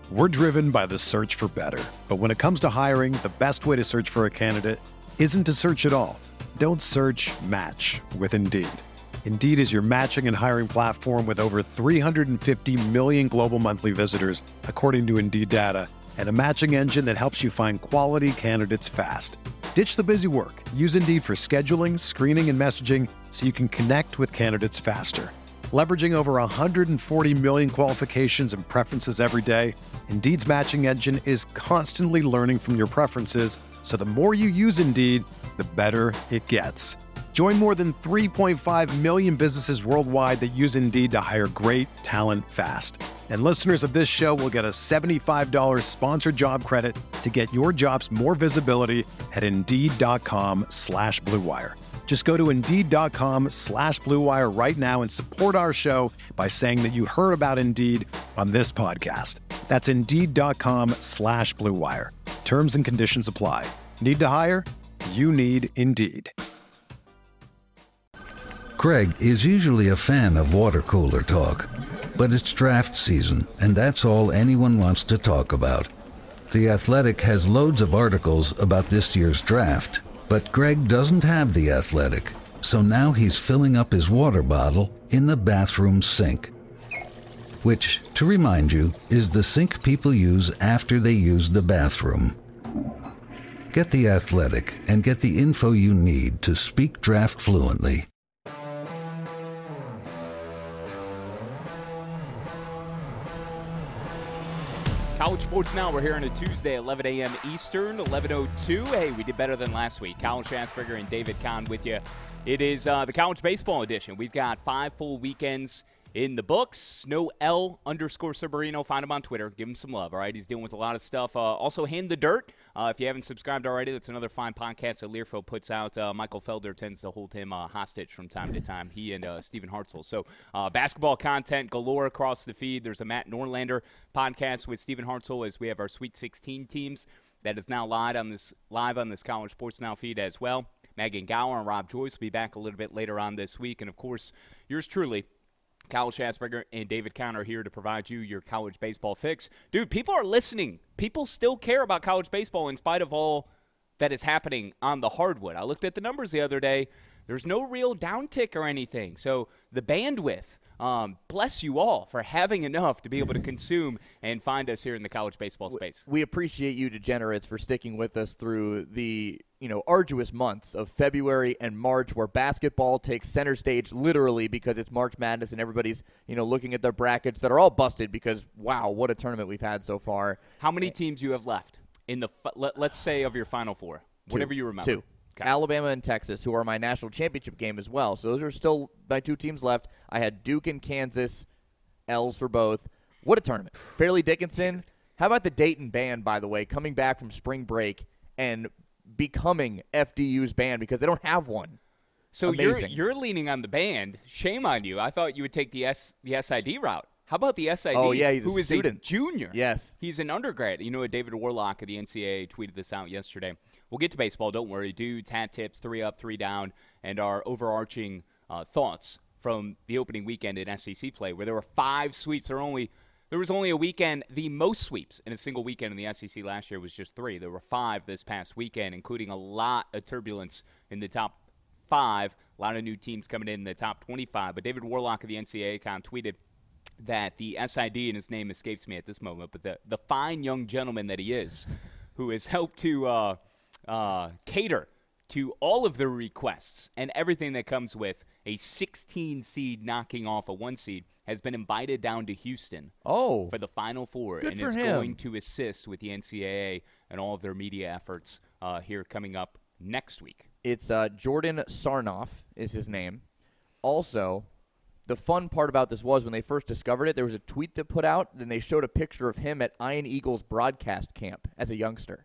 We're driven by the search for better. But when it comes to hiring, the best way to search for a candidate isn't to search at all. Don't search, match with Indeed. Indeed is your matching and hiring platform with over 350 million global monthly visitors, according to Indeed data, and a matching engine that helps you find quality candidates fast. Ditch the busy work. Use Indeed for scheduling, screening, and messaging so you can connect with candidates faster. Leveraging over 140 million qualifications and preferences every day, Indeed's matching engine is constantly learning from your preferences, so the more you use Indeed, the better it gets. Join more than 3.5 million businesses worldwide that use Indeed to hire great talent fast. And listeners of this show will get a $75 sponsored job credit to get your jobs more visibility at Indeed.com/Blue Wire. Just go to Indeed.com/Blue Wire right now and support our show by saying that you heard about Indeed on this podcast. That's Indeed.com/Blue Wire. Terms and conditions apply. Need to hire? You need Indeed. Greg is usually a fan of water cooler talk, but it's draft season, and that's all anyone wants to talk about. The Athletic has loads of articles about this year's draft, but Greg doesn't have The Athletic, so now he's filling up his water bottle in the bathroom sink. Which, to remind you, is the sink people use after they use the bathroom. Get The Athletic and get the info you need to speak draft fluently. College Sports Now, we're here on a Tuesday, 11 a.m. Eastern, 11:02. Hey, we did better than last week. Colin Schatzberger and David Kahn with you. It is the college baseball edition. We've got 5 full weekends in the books. No L_Severino. Find him on Twitter. Give him some love, all right? He's dealing with a lot of stuff. Also, Hand the Dirt. If you haven't subscribed already, that's another fine podcast that Learfield puts out. Michael Felder tends to hold him hostage from time to time, he and Stephen Hartzell. So basketball content galore across the feed. There's a Matt Norlander podcast with Stephen Hartzell as we have our Sweet 16 teams that is now live on this College Sports Now feed as well. Megan Gower and Rob Joyce will be back a little bit later on this week. And, of course, yours truly, Kyle Schatzberger and David Kahn are here to provide you your college baseball fix. Dude, people are listening. People still care about college baseball in spite of all that is happening on the hardwood. I looked at the numbers the other day. There's no real downtick or anything. So the bandwidth, bless you all for having enough to be able to consume and find us here in the college baseball space. We appreciate you degenerates for sticking with us through the arduous months of February and March where basketball takes center stage literally because it's March Madness and everybody's looking at their brackets that are all busted because, wow, what a tournament we've had so far. How many teams you have left in the let's say of your Final Four? Whatever you remember. 2. Okay. Alabama and Texas, who are my national championship game as well. So those are still my 2 teams left. I had Duke and Kansas, L's for both. What a tournament. Fairleigh Dickinson. How about the Dayton band, by the way, coming back from spring break and becoming FDU's band because they don't have one. So Amazing. you're leaning on the band. Shame on you. I thought you would take the SID route. How about the SID? Oh, yeah, he's who a is student. a junior. Yes. He's an undergrad. You know what? David Warlock of the NCAA tweeted this out yesterday. We'll get to baseball. Don't worry. Dudes, hat tips, 3 up, 3 down, and our overarching thoughts from the opening weekend in SEC play where there were 5 sweeps. There was only a weekend. The most sweeps in a single weekend in the SEC last year was just 3. There were 5 this past weekend, including a lot of turbulence in the top 5. A lot of new teams coming in the top 25. But David Warlock of the NCAA tweeted that the SID, and his name escapes me at this moment, but the fine young gentleman that he is, who has helped to cater to all of the requests and everything that comes with a 16 seed knocking off a 1 seed, has been invited down to Houston for the Final Four. Good and for is him. going to assist with the NCAA and all of their media efforts here coming up next week. It's Jordan Sarnoff is his name. Also, the fun part about this was when they first discovered it, there was a tweet that put out, then they showed a picture of him at Iron Eagles broadcast camp as a youngster.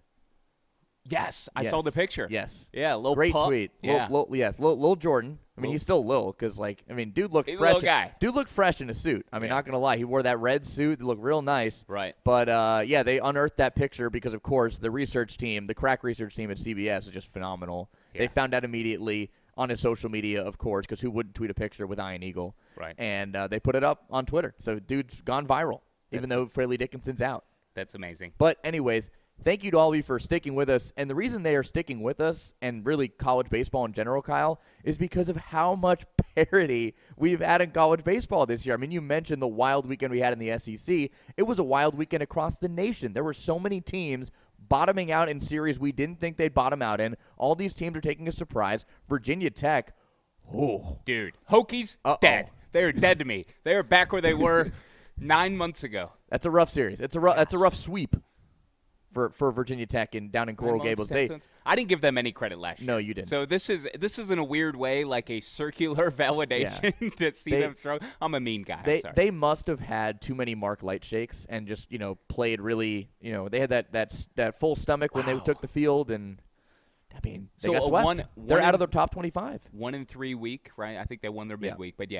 Yes, I saw the picture. Yes. Yeah, little Great pup. tweet. Yeah. Lil Jordan. I mean, he's still Lil because, dude looked He's a fresh. little guy. Dude looked fresh in a suit. I mean, not going to lie. He wore that red suit. It looked real nice. Right. But, they unearthed that picture because, of course, the research team, the crack research team at CBS is just phenomenal. Yeah. They found out immediately on his social media, of course, because who wouldn't tweet a picture with Iron Eagle? Right. And they put it up on Twitter. So, dude's gone viral, even though Fairleigh Dickinson's out. That's amazing. But anyways, thank you to all of you for sticking with us. And the reason they are sticking with us, and really college baseball in general, Kyle, is because of how much parity we've had in college baseball this year. I mean, you mentioned the wild weekend we had in the SEC. It was a wild weekend across the nation. There were so many teams bottoming out in series we didn't think they'd bottom out in. All these teams are taking a surprise. Virginia Tech, dude, Hokies, dead. They're dead to me. They are back where they were 9 months ago. That's a rough series. That's a rough sweep for Virginia Tech down in Coral Gables. I didn't give them any credit last year. No, you didn't. So this is in a weird way like a circular validation to see them struggle. I'm a mean guy. They must have had too many Mark Light shakes and just played really. They had that full stomach when they took the field, and I mean they got swept. They're out of the top 25. 1-3 week, right? I think they won their midweek, but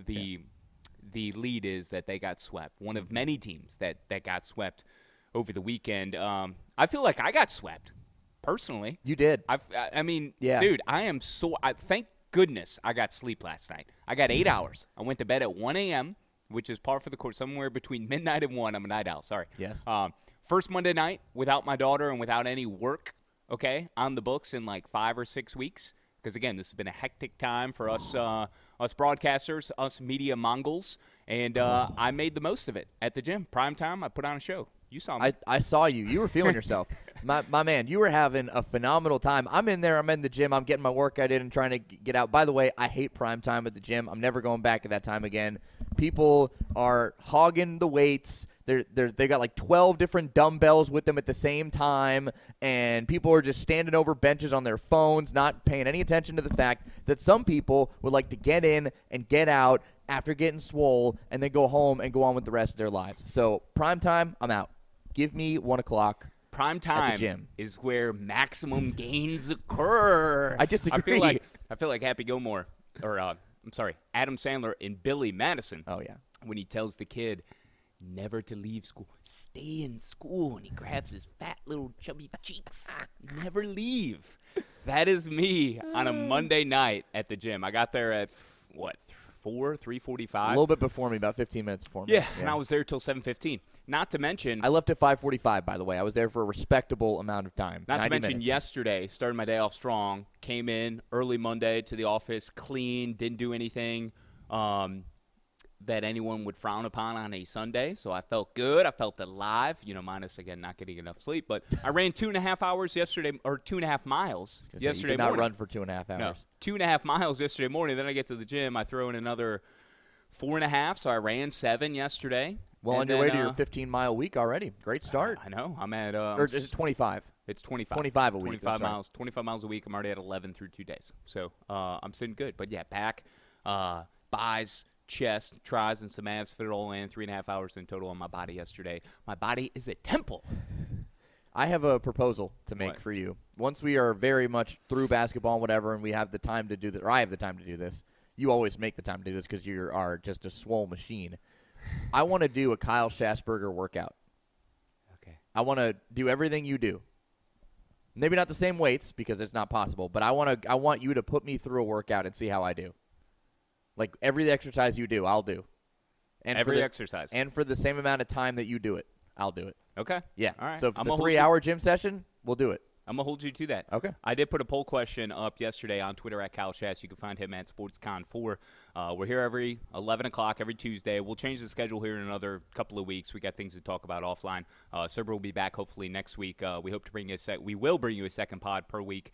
the lead is that they got swept. One of many teams that got swept over the weekend. I feel like I got swept, personally. You did. I mean, dude, I am so – thank goodness I got sleep last night. I got 8 hours. I went to bed at 1 a.m., which is par for the course, somewhere between midnight and 1. I'm a night owl, sorry. Yes. First Monday night without my daughter and without any work, on the books in like 5 or 6 weeks. Because, again, this has been a hectic time for us broadcasters, us media Mongols, and I made the most of it at the gym. Prime time, I put on a show. You saw me. I saw you. You were feeling yourself. My man, you were having a phenomenal time. I'm in there. I'm in the gym. I'm getting my workout in and trying to get out. By the way, I hate prime time at the gym. I'm never going back at that time again. People are hogging the weights. They got like 12 different dumbbells with them at the same time, and people are just standing over benches on their phones, not paying any attention to the fact that some people would like to get in and get out after getting swole and then go home and go on with the rest of their lives. So prime time, I'm out. Give me 1 o'clock. Prime time is where maximum gains occur. I disagree. I feel like Happy Gilmore, or Adam Sandler in Billy Madison. Oh yeah, when he tells the kid never to leave school, stay in school, and he grabs his fat little chubby cheeks. Never leave. That is me on a Monday night at the gym. I got there at 3:45. A little bit before me, about 15 minutes before me. Yeah, and I was there till 7:15. Not to mention, I left at 5:45. By the way, I was there for a respectable amount of time. Not to mention, minutes. Yesterday started my day off strong. Came in early Monday to the office, clean, didn't do anything that anyone would frown upon on a Sunday. So I felt good. I felt alive. Minus again not getting enough sleep. But I ran 2.5 hours yesterday, or 2.5 miles yesterday. You did not run for 2.5 hours. No, 2.5 miles yesterday morning. Then I get to the gym. I throw in another 4.5. So I ran 7 yesterday. Well, on your way to your 15-mile week already. Great start. I know. I'm at or is it 25? It's 25. 25 a week. 25 miles. 25 miles a week. I'm already at 11 through 2 days. So I'm sitting good. But, yeah, back, buys, chest, tries, and some abs fit it all in. 3.5 hours in total on my body yesterday. My body is a temple. I have a proposal to make for you. Once we are very much through basketball and whatever, and we have the time to do this, or I have the time to do this, you always make the time to do this because you are just a swole machine. I want to do a Kyle Schasberger workout. Okay. I want to do everything you do. Maybe not the same weights because it's not possible, but I want you to put me through a workout and see how I do. Like every exercise you do, I'll do. And every exercise. And for the same amount of time that you do it, I'll do it. Okay. Yeah. All right. So if it's a 3-hour gym session, we'll do it. I'm going to hold you to that. Okay. I did put a poll question up yesterday on Twitter at Kyle Schass. You can find him at SportsCon4. We're here every 11 o'clock every Tuesday. We'll change the schedule here in another couple of weeks. We got things to talk about offline. Serber will be back hopefully next week. We hope to bring you we will bring you a second pod per week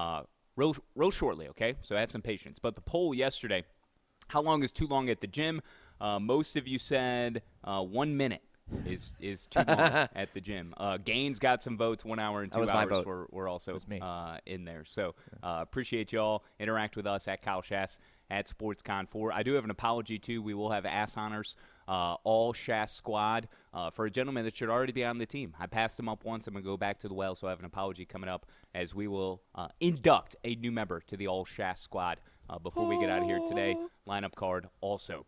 real shortly, okay? So have some patience. But the poll yesterday, how long is too long at the gym? Most of you said 1 minute. Is too long at the gym. Gaines got some votes. 1 hour and 2 hours were also in there. So appreciate y'all. Interact with us at Kyle Schass at SportsCon4. I do have an apology, too. We will have ass honors, all Schass squad, for a gentleman that should already be on the team. I passed him up once. I'm going to go back to the well, so I have an apology coming up as we will induct a new member to the all Schass squad before we get out of here today. Lineup card also.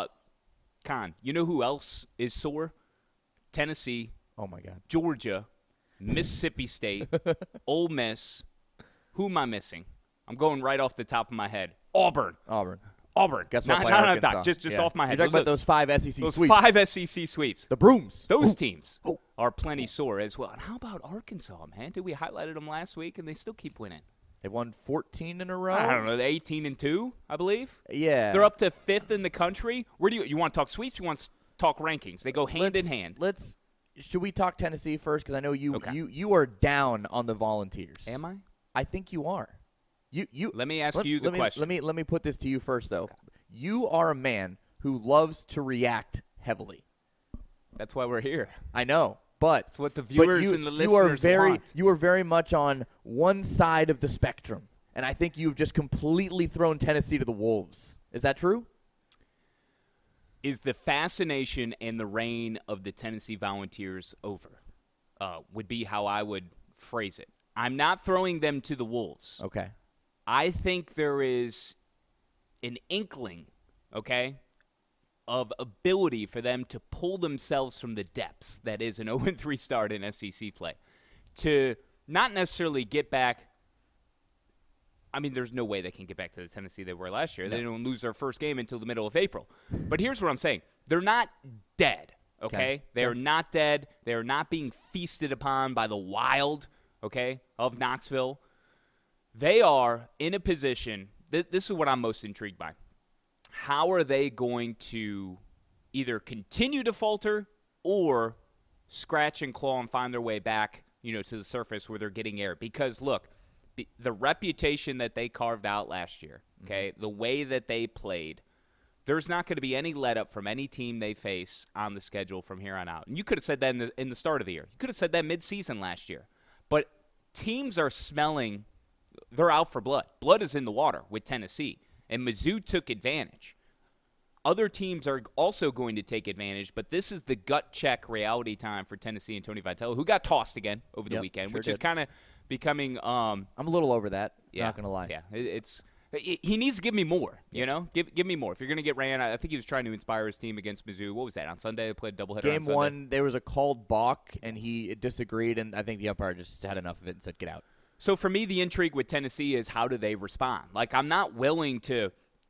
Con, you know who else is sore? Tennessee, oh my God, Georgia, Mississippi State, Ole Miss. Who am I missing? I'm going right off the top of my head. Auburn. Auburn. Guess not, what? not Arkansas. just off my head. You're talking about those 5 SEC those sweeps. 5 SEC sweeps. The Brooms. Those teams are plenty sore as well. And how about Arkansas, man? Did we highlighted them last week, and they still keep winning? They've won 14 in a row. I don't know. They're 18-2, I believe. Yeah. They're up to 5th in the country. Where do you want to talk sweeps? You want to talk rankings? They go hand in hand. Should we talk Tennessee first? Because I know you Okay. you are down on the Volunteers. Am I? I think you are. You. Let me ask you the question. Let me put this to you first, though. Okay. You are a man who loves to react heavily. That's why we're here. I know, but it's what the viewers and the listeners want. You are very much on one side of the spectrum, and I think you've just completely thrown Tennessee to the wolves. Is that true? Is the fascination and the reign of the Tennessee Volunteers over? Would be how I would phrase it. I'm not throwing them to the wolves. Okay. I think there is an inkling, okay, of ability for them to pull themselves from the depths that is an 0-3 start in SEC play. To not necessarily get back. I mean, there's no way they can get back to the Tennessee they were last year. No. They don't lose their first game until the middle of April. But here's what I'm saying. They're not dead, okay? They are not dead. They are not being feasted upon by the Wild, okay, of Knoxville. They are in a position this is what I'm most intrigued by. How are they going to either continue to falter or scratch and claw and find their way back, to the surface where they're getting air? Because, look, the reputation that they carved out last year, okay, the way that they played, there's not going to be any let up from any team they face on the schedule from here on out. And you could have said that in the start of the year. You could have said that midseason last year. But teams are smelling – they're out for blood. Blood is in the water with Tennessee, and Mizzou took advantage. Other teams are also going to take advantage, but this is the gut check reality time for Tennessee and Tony Vitello, who got tossed again over the weekend, which is kind of becoming I'm a little over that, not going to lie. Yeah, he needs to give me more, Give me more. If you're going to get ran, I think he was trying to inspire his team against Mizzou. What was that? On Sunday, they played doubleheader Game on Sunday. 1, there was a called balk, and he disagreed, and I think the umpire just had enough of it and said, get out. So for me, the intrigue with Tennessee is how do they respond? Like, I'm not willing to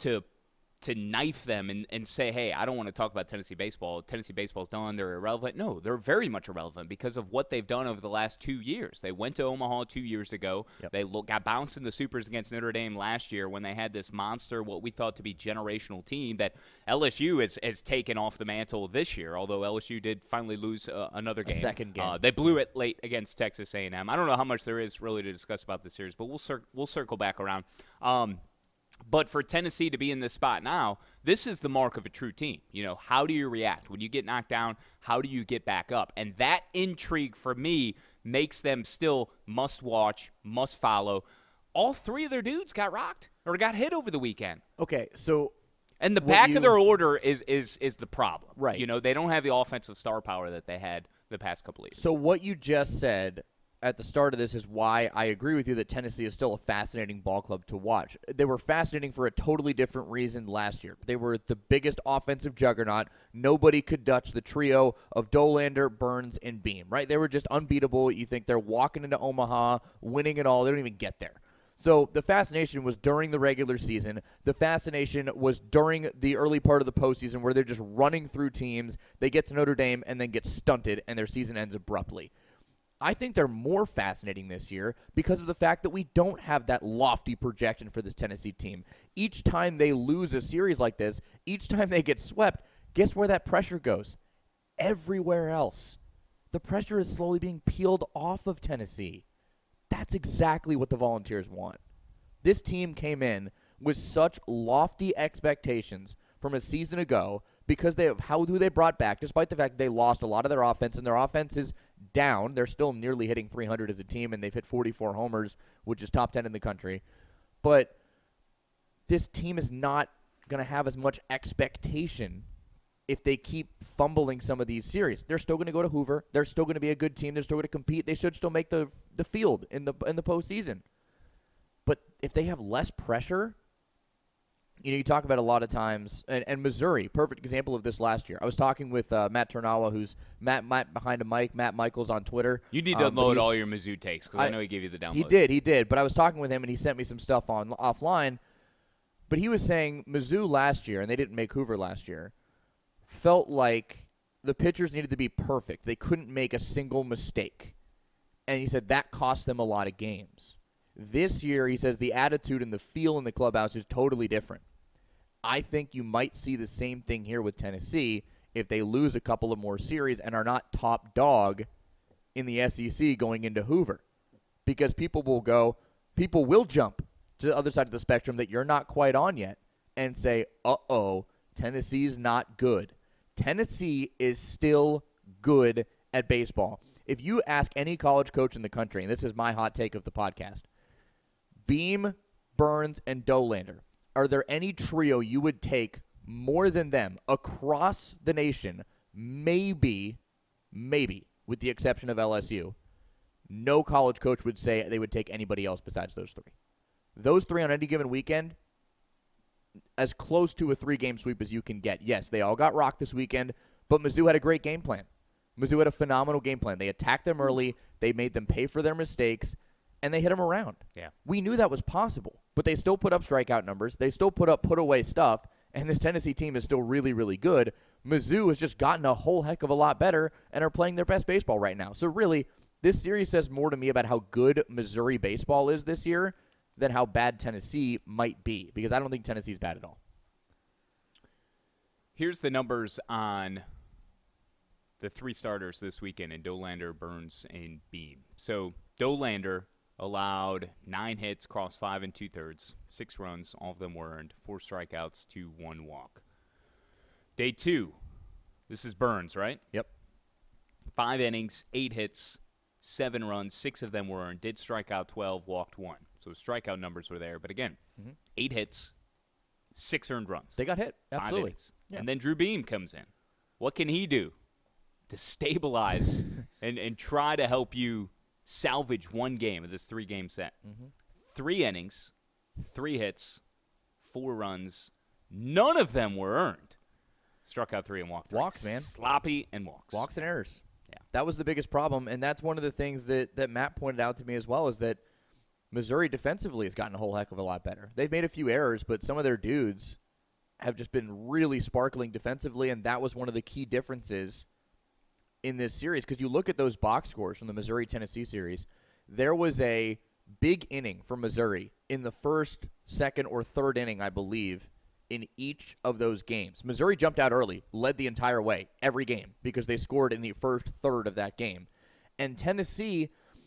knife them and say, hey, I don't want to talk about Tennessee baseball. Tennessee baseball's done. They're irrelevant. No, they're very much irrelevant because of what they've done over the last 2 years. They went to Omaha 2 years ago. Yep. They got bounced in the Supers against Notre Dame last year when they had this monster, what we thought to be generational team that LSU has taken off the mantle this year, although LSU did finally lose another game. A second game. They blew it late against Texas A&M. I don't know how much there is really to discuss about this series, but we'll circle back around. But for Tennessee to be in this spot now, this is the mark of a true team. How do you react? When you get knocked down, how do you get back up? And that intrigue for me makes them still must watch, must follow. All 3 of their dudes got rocked or got hit over the weekend. Okay, so and the back of their order is the problem. Right. They don't have the offensive star power that they had the past couple of years. So what you just said at the start of this is why I agree with you that Tennessee is still a fascinating ball club to watch. They were fascinating for a totally different reason last year. They were the biggest offensive juggernaut. Nobody could touch the trio of Dolander, Burns, and Beam, right? They were just unbeatable. You think they're walking into Omaha, winning it all. They don't even get there. So the fascination was during the regular season. The fascination was during the early part of the postseason where they're just running through teams. They get to Notre Dame and then get stunted, and their season ends abruptly. I think they're more fascinating this year because of the fact that we don't have that lofty projection for this Tennessee team. Each time they lose a series like this, each time they get swept, guess where that pressure goes? Everywhere else. The pressure is slowly being peeled off of Tennessee. That's exactly what the Volunteers want. This team came in with such lofty expectations from a season ago because who they brought back, despite the fact they lost a lot of their offense, and their offense is down. They're still nearly hitting 300 as a team, and they've hit 44 homers, which is top 10 in the country. But this team is not going to have as much expectation if they keep fumbling some of these series. They're still going to go to Hoover. They're still going to be a good team. They're still going to compete. They should still make the field in the postseason. But if they have less pressure, you talk about a lot of times, and Missouri, perfect example of this last year. I was talking with Matt Turnawa, who's Matt behind a mic, Matt Michaels on Twitter. You need to unload all your Mizzou takes because I know he gave you the download. He did. But I was talking with him, and he sent me some stuff offline. But he was saying Mizzou last year, and they didn't make Hoover last year, felt like the pitchers needed to be perfect. They couldn't make a single mistake. And he said that cost them a lot of games. This year, he says the attitude and the feel in the clubhouse is totally different. I think you might see the same thing here with Tennessee if they lose a couple of more series and are not top dog in the SEC going into Hoover. Because people will jump to the other side of the spectrum that you're not quite on yet and say, uh-oh, Tennessee's not good. Tennessee is still good at baseball. If you ask any college coach in the country, and this is my hot take of the podcast, Beam, Burns, and Dolander, are there any trio you would take more than them across the nation? Maybe, with the exception of LSU, no college coach would say they would take anybody else besides those three. Those three on any given weekend, as close to a 3-game sweep as you can get. Yes, they all got rocked this weekend, but Mizzou had a great game plan. Mizzou had a phenomenal game plan. They attacked them early, they made them pay for their mistakes, and they hit them around. Yeah. We knew that was possible, but they still put up strikeout numbers. They still put up put-away stuff, and this Tennessee team is still really, really good. Mizzou has just gotten a whole heck of a lot better and are playing their best baseball right now. So really, this series says more to me about how good Missouri baseball is this year than how bad Tennessee might be, because I don't think Tennessee's bad at all. Here's the numbers on the 3 starters this weekend in Dolander, Burns, and Beam. So Dolander allowed 9 hits, crossed 5 2/3, 6 runs, all of them were earned, 4 strikeouts to 1 walk. Day 2, this is Burns, right? Yep. 5 innings, 8 hits, 7 runs, 6 of them were earned, did strike out 12, walked 1. So strikeout numbers were there. But again, 8 hits, 6 earned runs. They got hit. 5 Absolutely. innings. Yeah. And then Drew Beam comes in. What can he do to stabilize and try to help you salvage one game of this 3-game set? 3 innings, 3 hits, 4 runs. None of them were earned. Struck out 3 and walked 3. Walks, man. Sloppy and walks. Walks and errors. Yeah. That was the biggest problem, and that's one of the things that Matt pointed out to me as well, is that Missouri defensively has gotten a whole heck of a lot better. They've made a few errors, but some of their dudes have just been really sparkling defensively, and that was one of the key differences in this series. Because you look at those box scores from the Missouri-Tennessee series, there was a big inning for Missouri in the first, second, or third inning, I believe, in each of those games. Missouri jumped out early, led the entire way, every game, because they scored in the first third of that game. And Tennessee,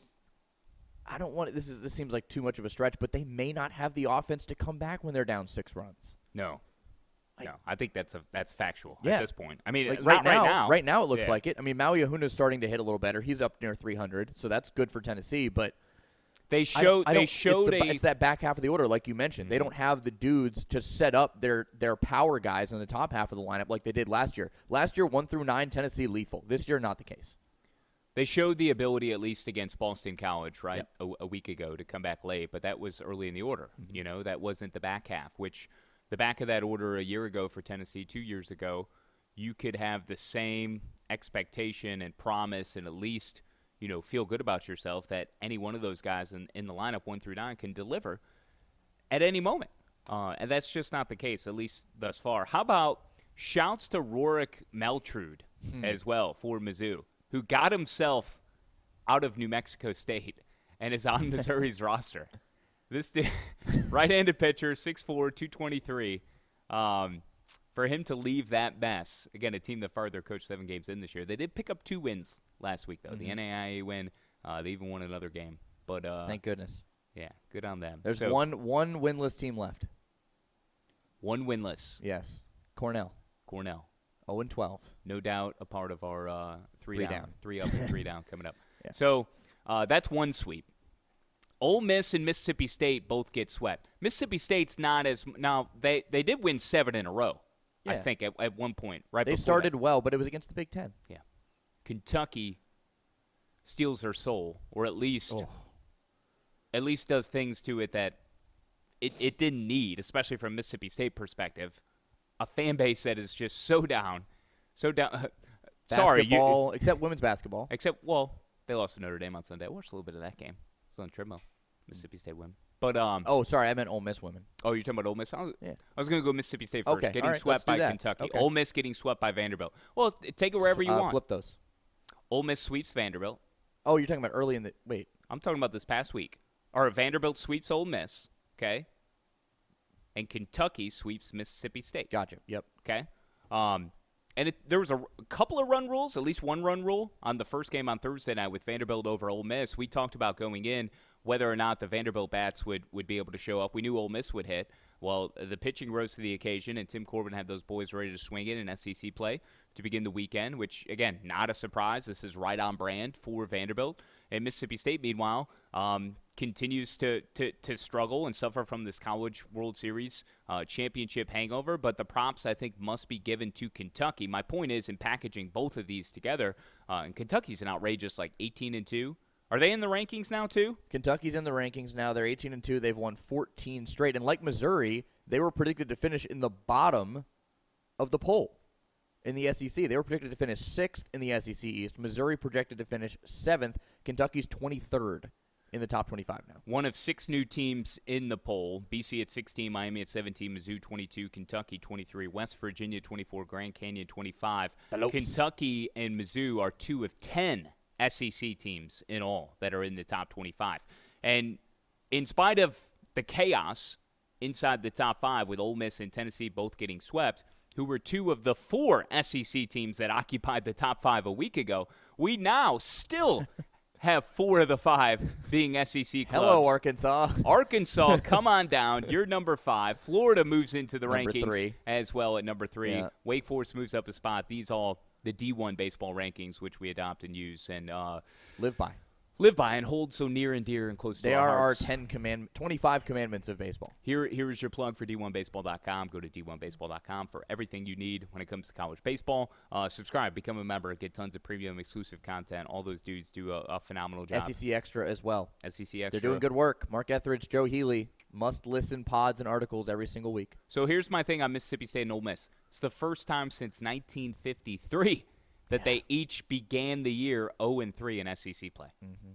I don't want it, this seems like too much of a stretch, but they may not have the offense to come back when they're down 6 runs. No, I think that's factual Yeah. at this point. I mean, Like right now it looks Yeah. like it. I mean, Maui Ahuna's starting to hit a little better. He's up near 300, so that's good for Tennessee. But They showed it's that back half of the order, like you mentioned. They don't have the dudes to set up their power guys in the top half of the lineup like they did last year. Last year, 1 through 9, Tennessee lethal. This year, not the case. They showed the ability, at least against Boston College, right, Yep. a week ago, to come back late, but that was early in the order. You know, that wasn't the back half, which the back of that order a year ago for Tennessee, 2 years ago, you could have the same expectation and promise and at least, you know, feel good about yourself that any one of those guys in the lineup 1 through 9 can deliver at any moment. And that's just not the case, at least thus far. How about shouts to Rorik Meltrude as well for Mizzou, who got himself out of New Mexico State and is on Missouri's roster. This right-handed pitcher, 6'4", 223. For him to leave that mess, again, a team that fired their coach 7 games in this year. They did pick up 2 wins last week, though. The NAIA win, they even won another game. But Thank goodness. Yeah, good on them. There's one winless team left. 1 winless. Yes. Cornell. 0-12. No doubt a part of our 3 down. 3 up and 3 down coming up. Yeah. So that's one sweep. Ole Miss and Mississippi State both get swept. Mississippi State's not as – now, they did win 7 in a row, I think, at one point. Right. They started well, but it was against the Big Ten. Yeah. Kentucky steals their soul, or at least does things to it that it didn't need, especially from a Mississippi State perspective. A fan base that is just so down. Basketball, except women's basketball. Except, well, they lost to Notre Dame on Sunday. I watched a little bit of that game. It's on Trimmo. Mississippi State win. But sorry, I meant Ole Miss women. Oh, you're talking about Ole Miss? I Yeah. was going to go Mississippi State first, Okay, getting all right, swept let's by do that. Kentucky. Okay. Ole Miss getting swept by Vanderbilt. Well, take it wherever you want. Flip those. Ole Miss sweeps Vanderbilt. Oh, you're talking about early in the – wait. I'm talking about this past week. Or Vanderbilt sweeps Ole Miss, okay? And Kentucky sweeps Mississippi State. Gotcha. Yep. Okay? And there was a couple of run rules, at least one run rule, on the first game on Thursday night with Vanderbilt over Ole Miss. We talked about going in whether or not the Vanderbilt bats would be able to show up. We knew Ole Miss would hit. Well, the pitching rose to the occasion, and Tim Corbin had those boys ready to swing it in SEC play to begin the weekend, which, again, not a surprise. This is right on brand for Vanderbilt. And Mississippi State, meanwhile, continues to struggle and suffer from this College World Series championship hangover. But the props, I think, must be given to Kentucky. My point is, in packaging both of these together, and Kentucky's an outrageous, 18-2. Are they in the rankings now, too? Kentucky's in the rankings now. They're 18-2. They've won 14 straight. And like Missouri, they were predicted to finish in the bottom of the poll in the SEC. They were predicted to finish 6th in the SEC East. Missouri projected to finish 7th. Kentucky's 23rd in the top 25 now. One of 6 new teams in the poll. BC at 16, Miami at 17, Mizzou 22, Kentucky 23, West Virginia 24, Grand Canyon 25. Kentucky and Mizzou are 2 of 10 SEC teams in all that are in the top 25. And in spite of the chaos inside the top 5 with Ole Miss and Tennessee both getting swept, who were 2 of the 4 SEC teams that occupied the top 5 a week ago, we now still have 4 of the 5 being SEC clubs. Hello, Arkansas. Arkansas, come on down. You're number 5. Florida moves into the Number rankings 3. as well at number 3. Yeah. Wake Forest moves up a spot. These all the D1 baseball rankings, which we adopt and use and Live by and hold so near and dear and close to They our are hearts. our 25 commandments of baseball. Here's your plug for D1Baseball.com. Go to D1Baseball.com for everything you need when it comes to college baseball. Subscribe, become a member, get tons of premium exclusive content. All those dudes do a phenomenal job. SEC Extra as well. SEC Extra. They're doing good work. Mark Etheridge, Joe Healy, must-listen pods and articles every single week. So here's my thing on Mississippi State and Ole Miss. It's the first time since 1953 that they each began the year 0-3 in SEC play. Mm-hmm.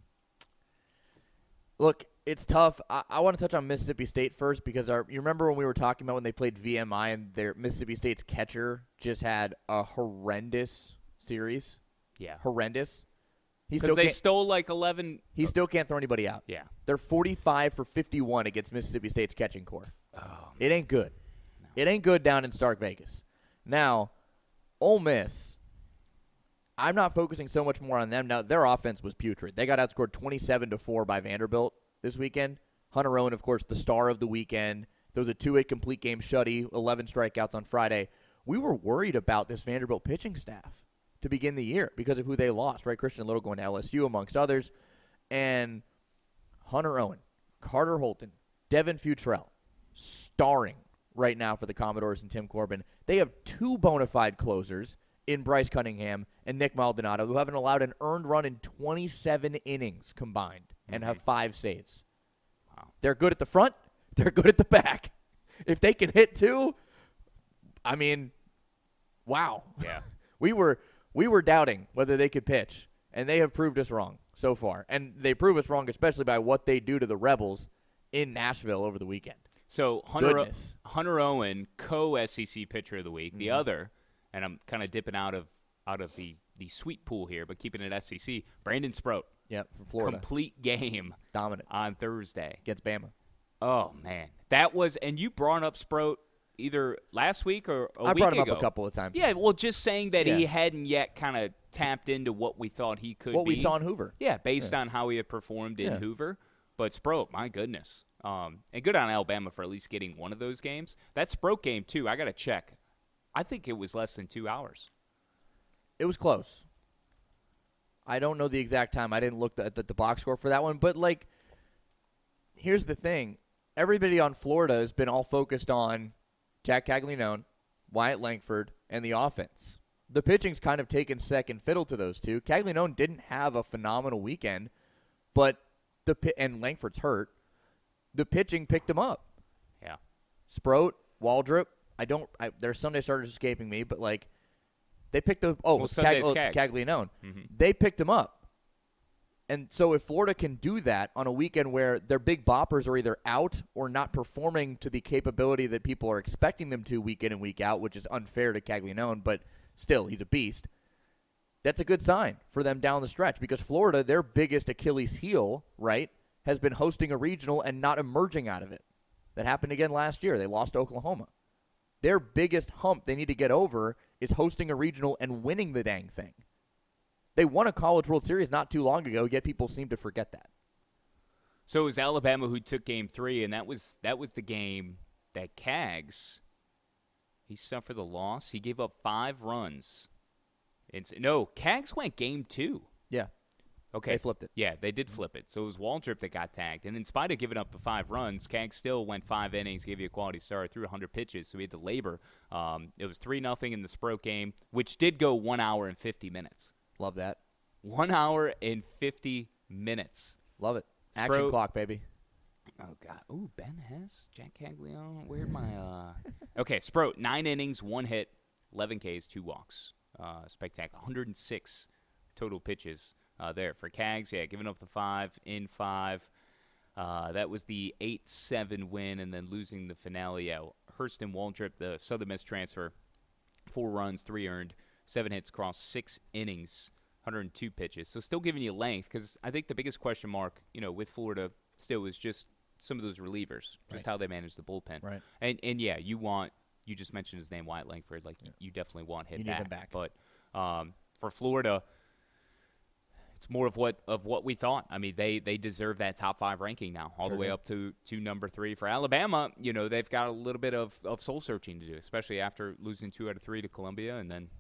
Look, it's tough. I want to touch on Mississippi State first because you remember when we were talking about when they played VMI and their Mississippi State's catcher just had a horrendous series? Yeah. Horrendous. Because they stole 11. He still can't throw anybody out. Yeah. They're 45 for 51 against Mississippi State's catching core. Oh, it ain't good. No. It ain't good down in Stark Vegas. Now, Ole Miss, I'm not focusing so much more on them. Now, their offense was putrid. They got outscored 27-4 by Vanderbilt this weekend. Hunter Owen, of course, the star of the weekend. There was a 2-8 complete game shutty, 11 strikeouts on Friday. We were worried about this Vanderbilt pitching staff to begin the year because of who they lost, right? Christian Little going to LSU, amongst others. And Hunter Owen, Carter Holton, Devin Futrell, starring right now for the Commodores and Tim Corbin. They have 2 bona fide closers in Bryce Cunningham and Nick Maldonado, who haven't allowed an earned run in 27 innings combined and have 5 saves. Wow. They're good at the front. They're good at the back. If they can hit too, I mean, wow. Yeah. We were doubting whether they could pitch, and they have proved us wrong so far. And they prove us wrong especially by what they do to the Rebels in Nashville over the weekend. So Hunter Owen, co-SEC pitcher of the week. The other, and I'm kind of dipping out of the sweet pool here, but keeping it SEC, Brandon Sproat. Yep, from Florida. Complete game. Dominant. On Thursday. Against Bama. Oh, man. That was – and you brought up Sproat either last week or a week ago. I brought him up a couple of times. Yeah, well, just saying that he hadn't yet kind of tapped into what we thought he could be. What we saw in Hoover. Yeah, based on how he had performed in Hoover. But Sproat, my goodness. And good on Alabama for at least getting one of those games. That Sproat game, too, I got to check. I think it was less than 2 hours. It was close. I don't know the exact time. I didn't look at the box score for that one. But, here's the thing. Everybody on Florida has been all focused on Jack Caglianone, Wyatt Langford, and the offense. The pitching's kind of taken second fiddle to those two. Caglianone didn't have a phenomenal weekend, but and Langford's hurt. The pitching picked him up. Yeah. Sproat, Waldrop. Their Sunday starters escaping me, but they picked up. Caglianone. Mm-hmm. They picked him up. And so if Florida can do that on a weekend where their big boppers are either out or not performing to the capability that people are expecting them to week in and week out, which is unfair to Caglianone, but still, he's a beast, that's a good sign for them down the stretch because Florida, their biggest Achilles heel, right, has been hosting a regional and not emerging out of it. That happened again last year. They lost to Oklahoma. Their biggest hump they need to get over is hosting a regional and winning the dang thing. They won a College World Series not too long ago, yet people seem to forget that. So it was Alabama who took Game 3, and that was the game that Cags, he suffered the loss. He gave up 5 runs. Cags went Game 2. Yeah. Okay. They flipped it. Yeah, they did flip it. So it was Waldrop that got tagged. And in spite of giving up the 5 runs, Cags still went 5 innings, gave you a quality start, threw 100 pitches, so he had to labor. It was 3-0 in the Sproat game, which did go 1 hour and 50 minutes. Love that. 1 hour and 50 minutes. Love it. Action clock, baby. Oh, God. Ooh, Ben Hess, Jack Caglianone. Where'd my Okay, Sproat, 9 innings, 1 hit, 11 Ks, 2 walks. Spectacular. 106 total pitches there for Cags. Yeah, giving up the 5 in 5. That was the 8-7 win, and then losing the finale. Yeah, Hurston Waldrop, the Southern Miss transfer, 4 runs, 3 earned, 7 hits across 6 innings, 102 pitches. So still giving you length, because I think the biggest question mark, with Florida still is just some of those relievers, just how they manage the bullpen. Right. And yeah, you just mentioned his name, Wyatt Langford. You definitely want him back. But for Florida, it's more of what we thought. I mean, they deserve that top 5 ranking now, all the way up to number 3. For Alabama, they've got a little bit of soul searching to do, especially after losing 2 out of 3 to Columbia, and then,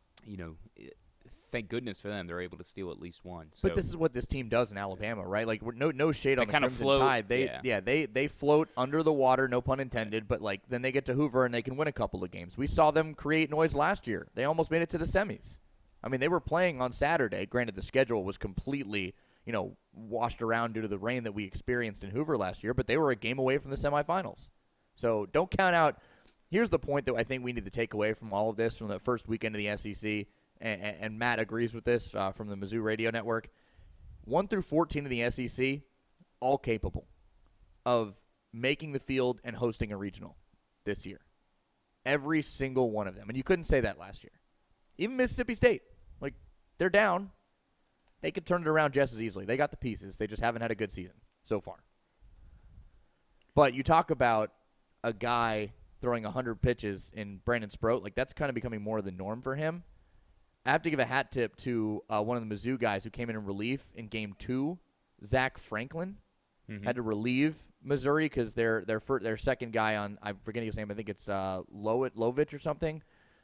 thank goodness for them, they're able to steal at least 1. So. But this is what this team does in Alabama, right? Like, no shade on the kind of Crimson float, Tide. They float under the water, no pun intended. But then they get to Hoover and they can win a couple of games. We saw them create noise last year. They almost made it to the semis. I mean, they were playing on Saturday. Granted, the schedule was completely, washed around due to the rain that we experienced in Hoover last year. But they were a game away from the semifinals. So don't count out. Here's the point that I think we need to take away from all of this from the first weekend of the SEC. And Matt agrees with this from the Mizzou Radio Network. 1 through 14 of the SEC, all capable of making the field and hosting a regional this year. Every single one of them. And you couldn't say that last year. Even Mississippi State. They're down. They could turn it around just as easily. They got the pieces. They just haven't had a good season so far. But you talk about a guy throwing 100 pitches in Brandon Sproat. That's kind of becoming more of the norm for him. I have to give a hat tip to one of the Mizzou guys who came in relief in Game 2, Zach Franklin. Had to relieve Missouri because their second guy on, I'm forgetting his name, I think it's Lovich or something.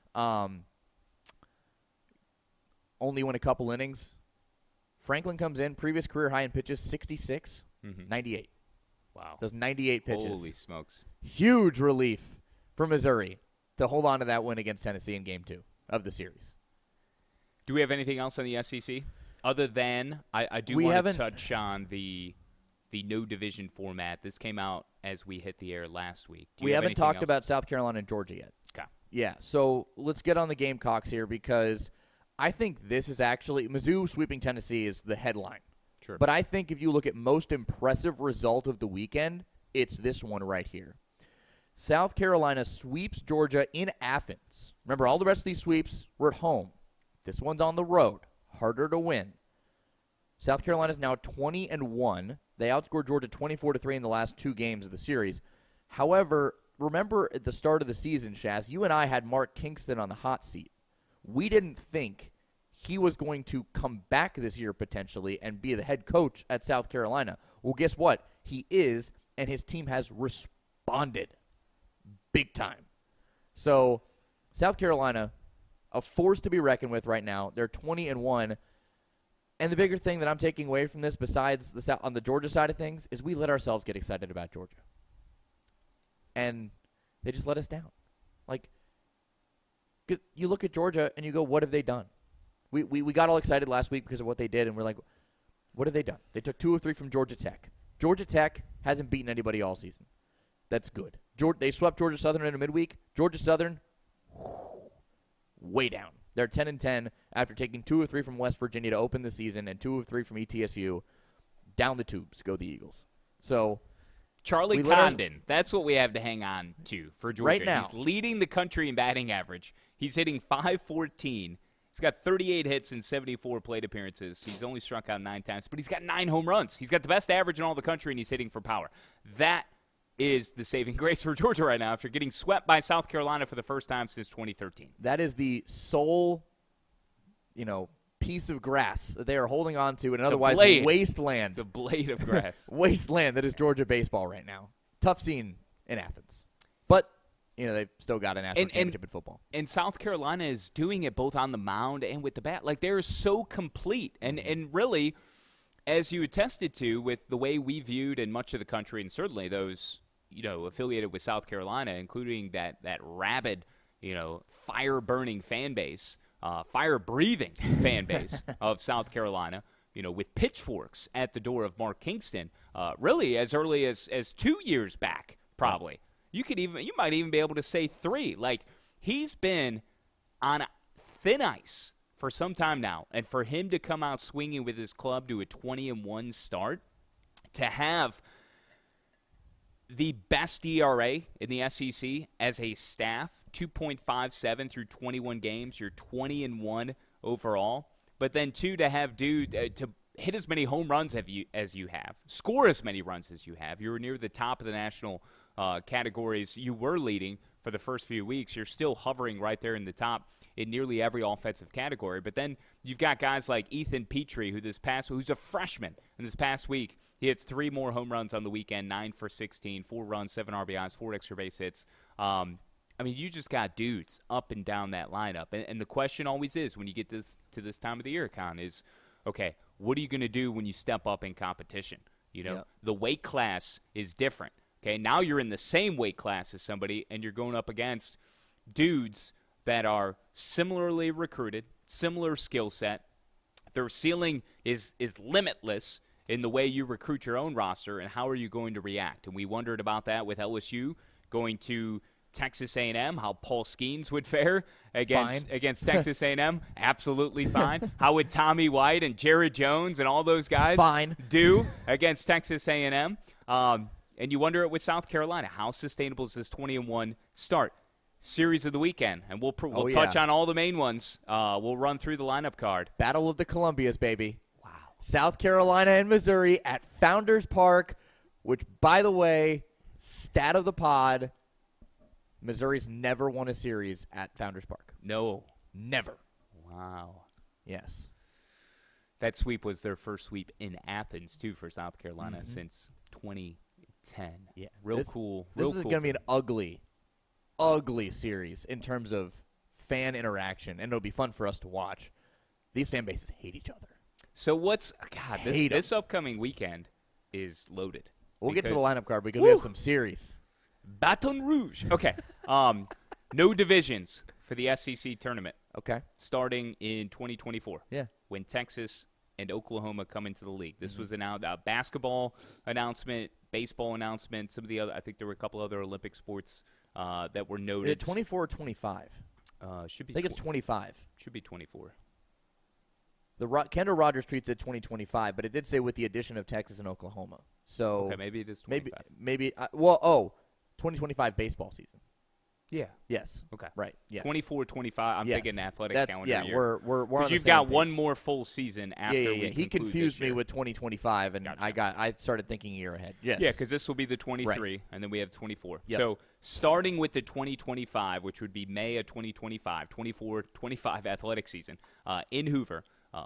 Only went a couple innings. Franklin comes in, previous career high in pitches, 66, 98. Wow. Those 98 pitches. Holy smokes. Huge relief for Missouri to hold on to that win against Tennessee in Game 2 of the series. Do we have anything else on the SEC? Other than, I do want to touch on the no division format. This came out as we hit the air last week. We haven't talked about South Carolina and Georgia yet. Okay. Yeah, so let's get on the Gamecocks here because I think this is actually – Mizzou sweeping Tennessee is the headline. Sure. But I think if you look at most impressive result of the weekend, it's this one right here. South Carolina sweeps Georgia in Athens. Remember, all the rest of these sweeps were at home. This one's on the road. Harder to win. South Carolina's now 20-1. They outscored Georgia 24-3 in the last 2 games of the series. However, remember at the start of the season, Shaz, you and I had Mark Kingston on the hot seat. We didn't think he was going to come back this year potentially and be the head coach at South Carolina. Well, guess what? He is, and his team has responded big time. So, South Carolina, a force to be reckoned with right now. They're 20-1. And the bigger thing that I'm taking away from this, besides on the Georgia side of things, is we let ourselves get excited about Georgia. And they just let us down. You look at Georgia and you go, what have they done? We got all excited last week because of what they did, and we're like, what have they done? They took 2 of 3 from Georgia Tech. Georgia Tech hasn't beaten anybody all season. That's good. They swept Georgia Southern in a midweek. Georgia Southern, way down. They're 10-10 after taking 2 of 3 from West Virginia to open the season and 2 of 3 from ETSU. Down the tubes go the Eagles. So Charlie Condon, that's what we have to hang on to for Georgia. Right now. He's leading the country in batting average. He's hitting .514. He's got 38 hits in 74 plate appearances. He's only struck out 9 times, but he's got 9 home runs. He's got the best average in all the country, and he's hitting for power. That is the saving grace for Georgia right now after getting swept by South Carolina for the first time since 2013. That is the sole, piece of grass that they are holding on to in an otherwise wasteland. The blade of grass. Wasteland that is Georgia baseball right now. Tough scene in Athens. But, they've still got a national championship in football. And South Carolina is doing it both on the mound and with the bat. Like, they're so complete. And really, as you attested to with the way we viewed in much of the country, and certainly those, affiliated with South Carolina, including that rabid, fire-burning fan base, fire-breathing fan base of South Carolina, with pitchforks at the door of Mark Kingston, really as early as 2 years back, probably. You might even be able to say 3. Like, he's been on thin ice for some time now, and for him to come out swinging with his club to a 20-1 start, to have the best ERA in the SEC as a staff, 2.57 through 21 games, you're 20-1 overall, but then 2, to have to hit as many home runs as you have, score as many runs as you have. You were near the top of the national categories. You were leading for the first few weeks. You're still hovering right there in the top in nearly every offensive category. But then you've got guys like Ethan Petrie, who's a freshman, and this past week he hits 3 more home runs on the weekend, 9 for 16, 4 runs, 7 RBIs, 4 extra base hits. You just got dudes up and down that lineup. And the question always is, when you get to this time of the year, Con, is, okay, what are you going to do when you step up in competition? The weight class is different. Okay, now you're in the same weight class as somebody, and you're going up against dudes that are similarly recruited, similar skill set. Their ceiling is limitless in the way you recruit your own roster, and how are you going to react? And we wondered about that with LSU going to Texas A&M, how Paul Skeens would fare against Texas A&M. Absolutely fine. How would Tommy White and Jared Jones and all those guys do against Texas A&M? And you wonder it with South Carolina. How sustainable is this 20-1 start? Series of the weekend, and we'll touch on all the main ones. We'll run through the lineup card. Battle of the Columbias, baby. Wow. South Carolina and Missouri at Founders Park, which, by the way, stat of the pod, Missouri's never won a series at Founders Park. No. Never. Wow. Yes. That sweep was their first sweep in Athens, too, for South Carolina since 2010. Yeah. Real cool. This is going to be an ugly series in terms of fan interaction, and it'll be fun for us to watch. These fan bases hate each other. So this upcoming weekend is loaded. We'll get to the lineup card because we have some series. Baton Rouge. Okay. No divisions for the SEC tournament. Okay. Starting in 2024. Yeah. When Texas and Oklahoma come into the league. This was a basketball announcement, baseball announcement, some of the other, I think there were a couple other Olympic sports that were noted. Is it 24 or 25? Should be. I think it's 25. Should be 24. Kendall Rogers tweets at 2025, but it did say with the addition of Texas and Oklahoma. So okay, maybe it is 25. Maybe 2025 baseball season. Yeah. Yes. Okay. Right. Yes. 24-25. I'm thinking athletic calendar year. Yeah, we're on the same you've got page. one more full season after we He confused me with 2025, and gotcha. I started thinking a year ahead. Yes. Yeah, because this will be the 23, right. And then we have 24. Yep. So starting with the 2025, which would be May of 2025, 24-25 athletic season in Hoover.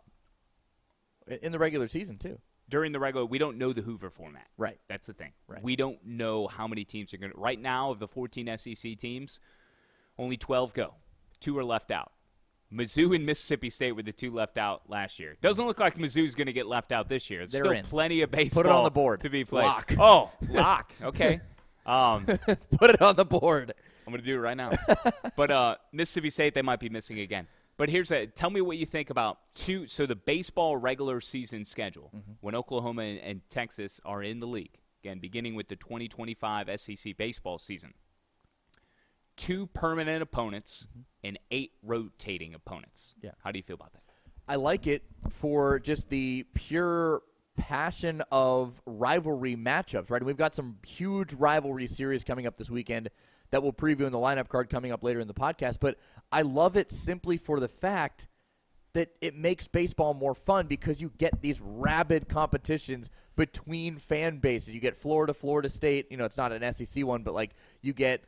In the regular season, too. During the regular, we don't know the Hoover format. Right. That's the thing. Right. We don't know how many teams are going to. Right now, of the 14 SEC teams, only 12 go. 2 are left out. Mizzou and Mississippi State were the 2 left out last year. Doesn't look like Mizzou's going to get left out this year. There's still plenty of baseball. Put it on the board. To be played. Lock. Oh, lock. Okay. Put it on the board. I'm going to do it right now. But Mississippi State, they might be missing again. But tell me what you think about the baseball regular season schedule when Oklahoma and Texas are in the league. Again, beginning with the 2025 SEC baseball season. 2 permanent opponents and 8 rotating opponents. Yeah. How do you feel about that? I like it for just the pure passion of rivalry matchups, right? And we've got some huge rivalry series coming up this weekend that we'll preview in the lineup card coming up later in the podcast. But I love it simply for the fact that it makes baseball more fun because you get these rabid competitions between fan bases. You get Florida State. It's not an SEC one, but like you get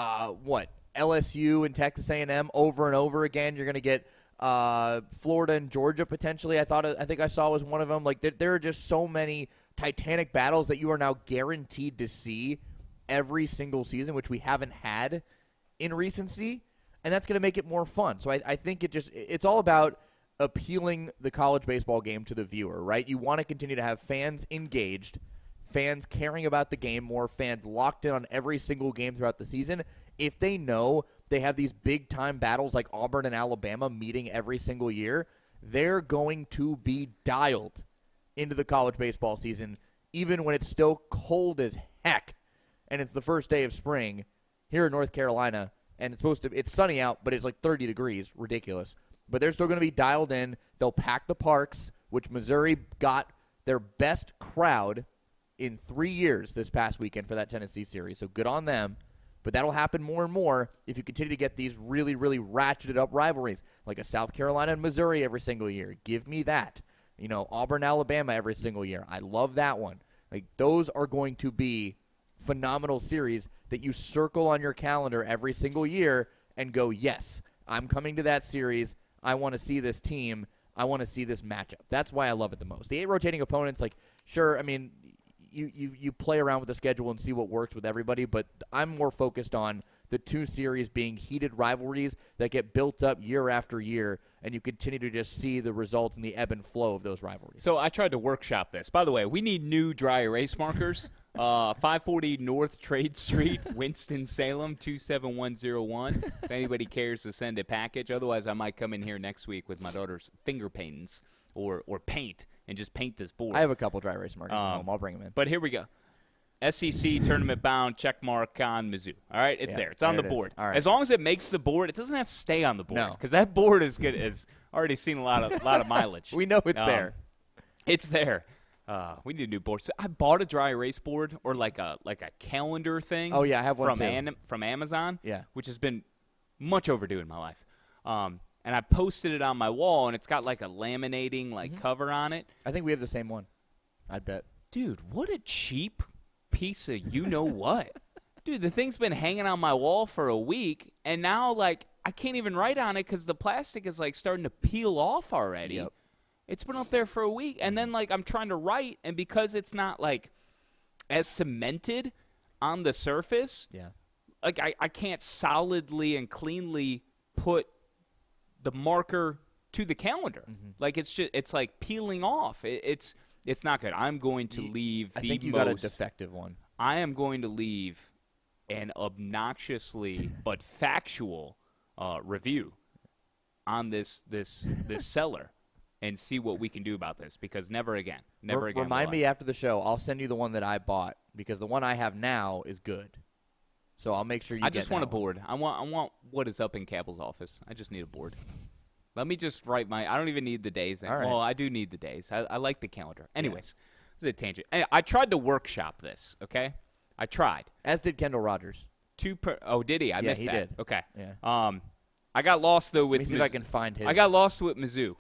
LSU and Texas A&M over and over again. You're going to get Florida and Georgia potentially. I think I saw was one of them. Like there are just so many titanic battles that you are now guaranteed to see every single season, which we haven't had in recency, and that's going to make it more fun. So I think it's all about appealing the college baseball game to the viewer, right? You want to continue to have fans engaged, fans caring about the game more, fans locked in on every single game throughout the season. If they know they have these big-time battles like Auburn and Alabama meeting every single year, they're going to be dialed into the college baseball season, even when it's still cold as heck, and it's the first day of spring here in North Carolina, and it's sunny out, but it's like 30 degrees, ridiculous. But they're still going to be dialed in. They'll pack the parks, which Missouri got their best crowd in 3 years this past weekend for that Tennessee series, so good on them. But that'll happen more and more if you continue to get these really, really ratcheted up rivalries, like a South Carolina and Missouri every single year. Give me that. Auburn, Alabama every single year. I love that one. Like, those are going to be phenomenal series that you circle on your calendar every single year and go, yes, I'm coming to that series. I want to see this team. I want to see this matchup. That's why I love it the most. The 8 rotating opponents, like, sure, I mean, you play around with the schedule and see what works with everybody, but I'm more focused on the 2 series being heated rivalries that get built up year after year, and you continue to just see the results and the ebb and flow of those rivalries. So I tried to workshop this. By the way, we need new dry erase markers. 540 North Trade Street, Winston-Salem, 27101. If anybody cares to send a package. Otherwise, I might come in here next week with my daughter's finger paintings or paint and just paint this board. I have a couple dry erase markers at home. I'll bring them in. But here we go. SEC tournament bound, check mark on Mizzou. All right, it's there. It's on the board. All right. As long as it makes the board, it doesn't have to stay on the board because that board is good. Has already seen a lot of mileage. We know it's there. It's there. We need a new board. So I bought a dry erase board or like a calendar thing. Oh yeah, I have one too. From Amazon. Yeah, which has been much overdue in my life. And I posted it on my wall, and it's got like a laminating cover on it. I think we have the same one. I'd bet. Dude, what a cheap piece of you-know-what. Dude, the thing's been hanging on my wall for a week, and now, like, I can't even write on it because the plastic is, like, starting to peel off already. Yep. It's been up there for a week, and then, like, I'm trying to write, and because it's not, like, as cemented on the surface, like, I can't solidly and cleanly put the marker to the calendar. Like, it's like peeling off. It's not good. I'm going to leave I think you got a defective one. I am going to leave an obnoxiously but factual review on this seller and see what we can do about this, because never again. Remind me after the show. I'll send you the one that I bought, because the one I have now is good. So I'll make sure you get that. I just want a board. I want what is up in Cabell's office. I just need a board. Let me just write I don't even need the days. All right. Well, I do need the days. I like the calendar. Anyways, this is a tangent. I tried to workshop this, okay? I tried. As did Kendall Rogers. Oh, did he? I missed that. Yeah, he did. Okay. Yeah. I got lost, though, with Let me see if I can find his. I got lost with Mizzou.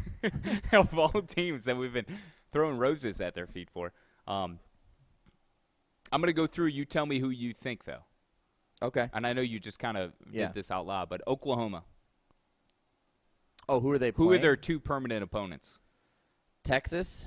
Of all teams that we've been throwing roses at their feet for. I'm going to go through. You tell me who you think, though. Okay. And I know you just kind of did this out loud, but Oklahoma. Oh, who are they playing? Who are their 2 permanent opponents? Texas.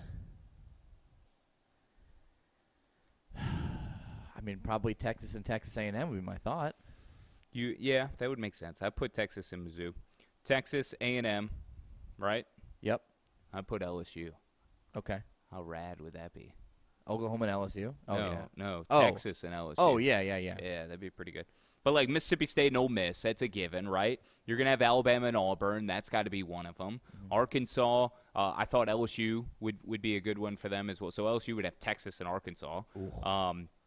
I mean, probably Texas and Texas A&M would be my thought. Yeah, that would make sense. I put Texas and Mizzou. Texas, A&M, right? Yep. I put LSU. Okay. How rad would that be? Oklahoma and LSU? Oh, No, Texas and LSU. Oh, yeah. Yeah, that'd be pretty good. But, like, Mississippi State and Ole Miss, that's a given, right? You're going to have Alabama and Auburn. That's got to be one of them. Arkansas, I thought LSU would be a good one for them as well. So LSU would have Texas and Arkansas.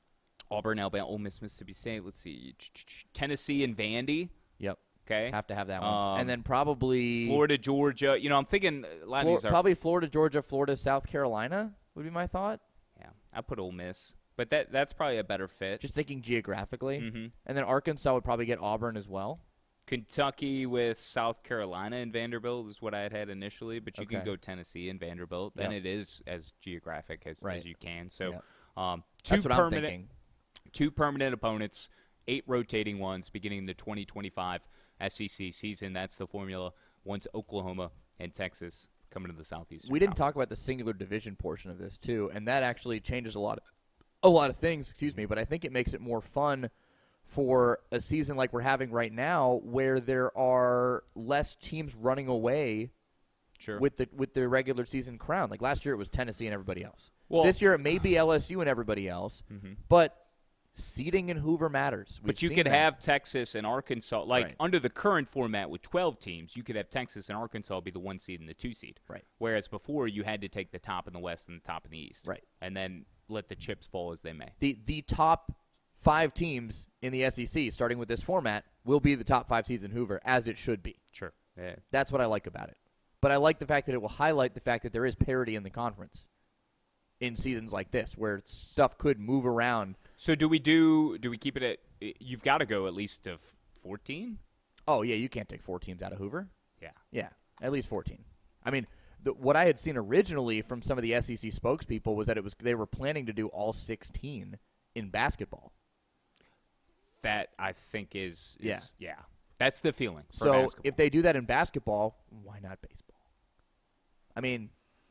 Auburn, Alabama, Ole Miss, Mississippi State. Let's see. Tennessee and Vandy. Yep. Okay. Have to have that one. And then probably Florida, Georgia. I'm thinking a lot of these are probably Florida, Georgia, Florida, South Carolina would be my thought. Yeah, I put Ole Miss. But that's probably a better fit. Just thinking geographically. Mm-hmm. And then Arkansas would probably get Auburn as well. Kentucky with South Carolina and Vanderbilt is what I had initially, but you can go Tennessee and Vanderbilt. Then it is as geographic as you can. So that's what I'm thinking. 2 permanent opponents, 8 rotating ones beginning the 2025 SEC season. That's the formula once Oklahoma and Texas come into the Southeastern We didn't Conference. talk about the singular division portion of this, too, and that actually changes a lot of things, but I think it makes it more fun for a season like we're having right now where there are less teams running away with the regular season crown. Like last year it was Tennessee and everybody else. Well, this year it may be LSU and everybody else, but seeding in Hoover matters. But you could have Texas and Arkansas, under the current format with 12 teams, you could have Texas and Arkansas be the 1 seed and the 2 seed. Right. Whereas before you had to take the top in the West and the top in the East. Right. And then let the chips fall as they may. The top 5 teams in the SEC, starting with this format, will be the top 5 seeds in Hoover, as it should be. Sure. Yeah. That's what I like about it. But I like the fact that it will highlight the fact that there is parity in the conference in seasons like this, where stuff could move around. So do we keep it at – you've got to go at least to 14? Oh, yeah, you can't take 4 teams out of Hoover. Yeah. Yeah, at least 14. I mean, what I had seen originally from some of the SEC spokespeople was that they were planning to do all 16 in basketball. That I think is that's the feeling for so basketball. If they do that in basketball, why not baseball? I mean,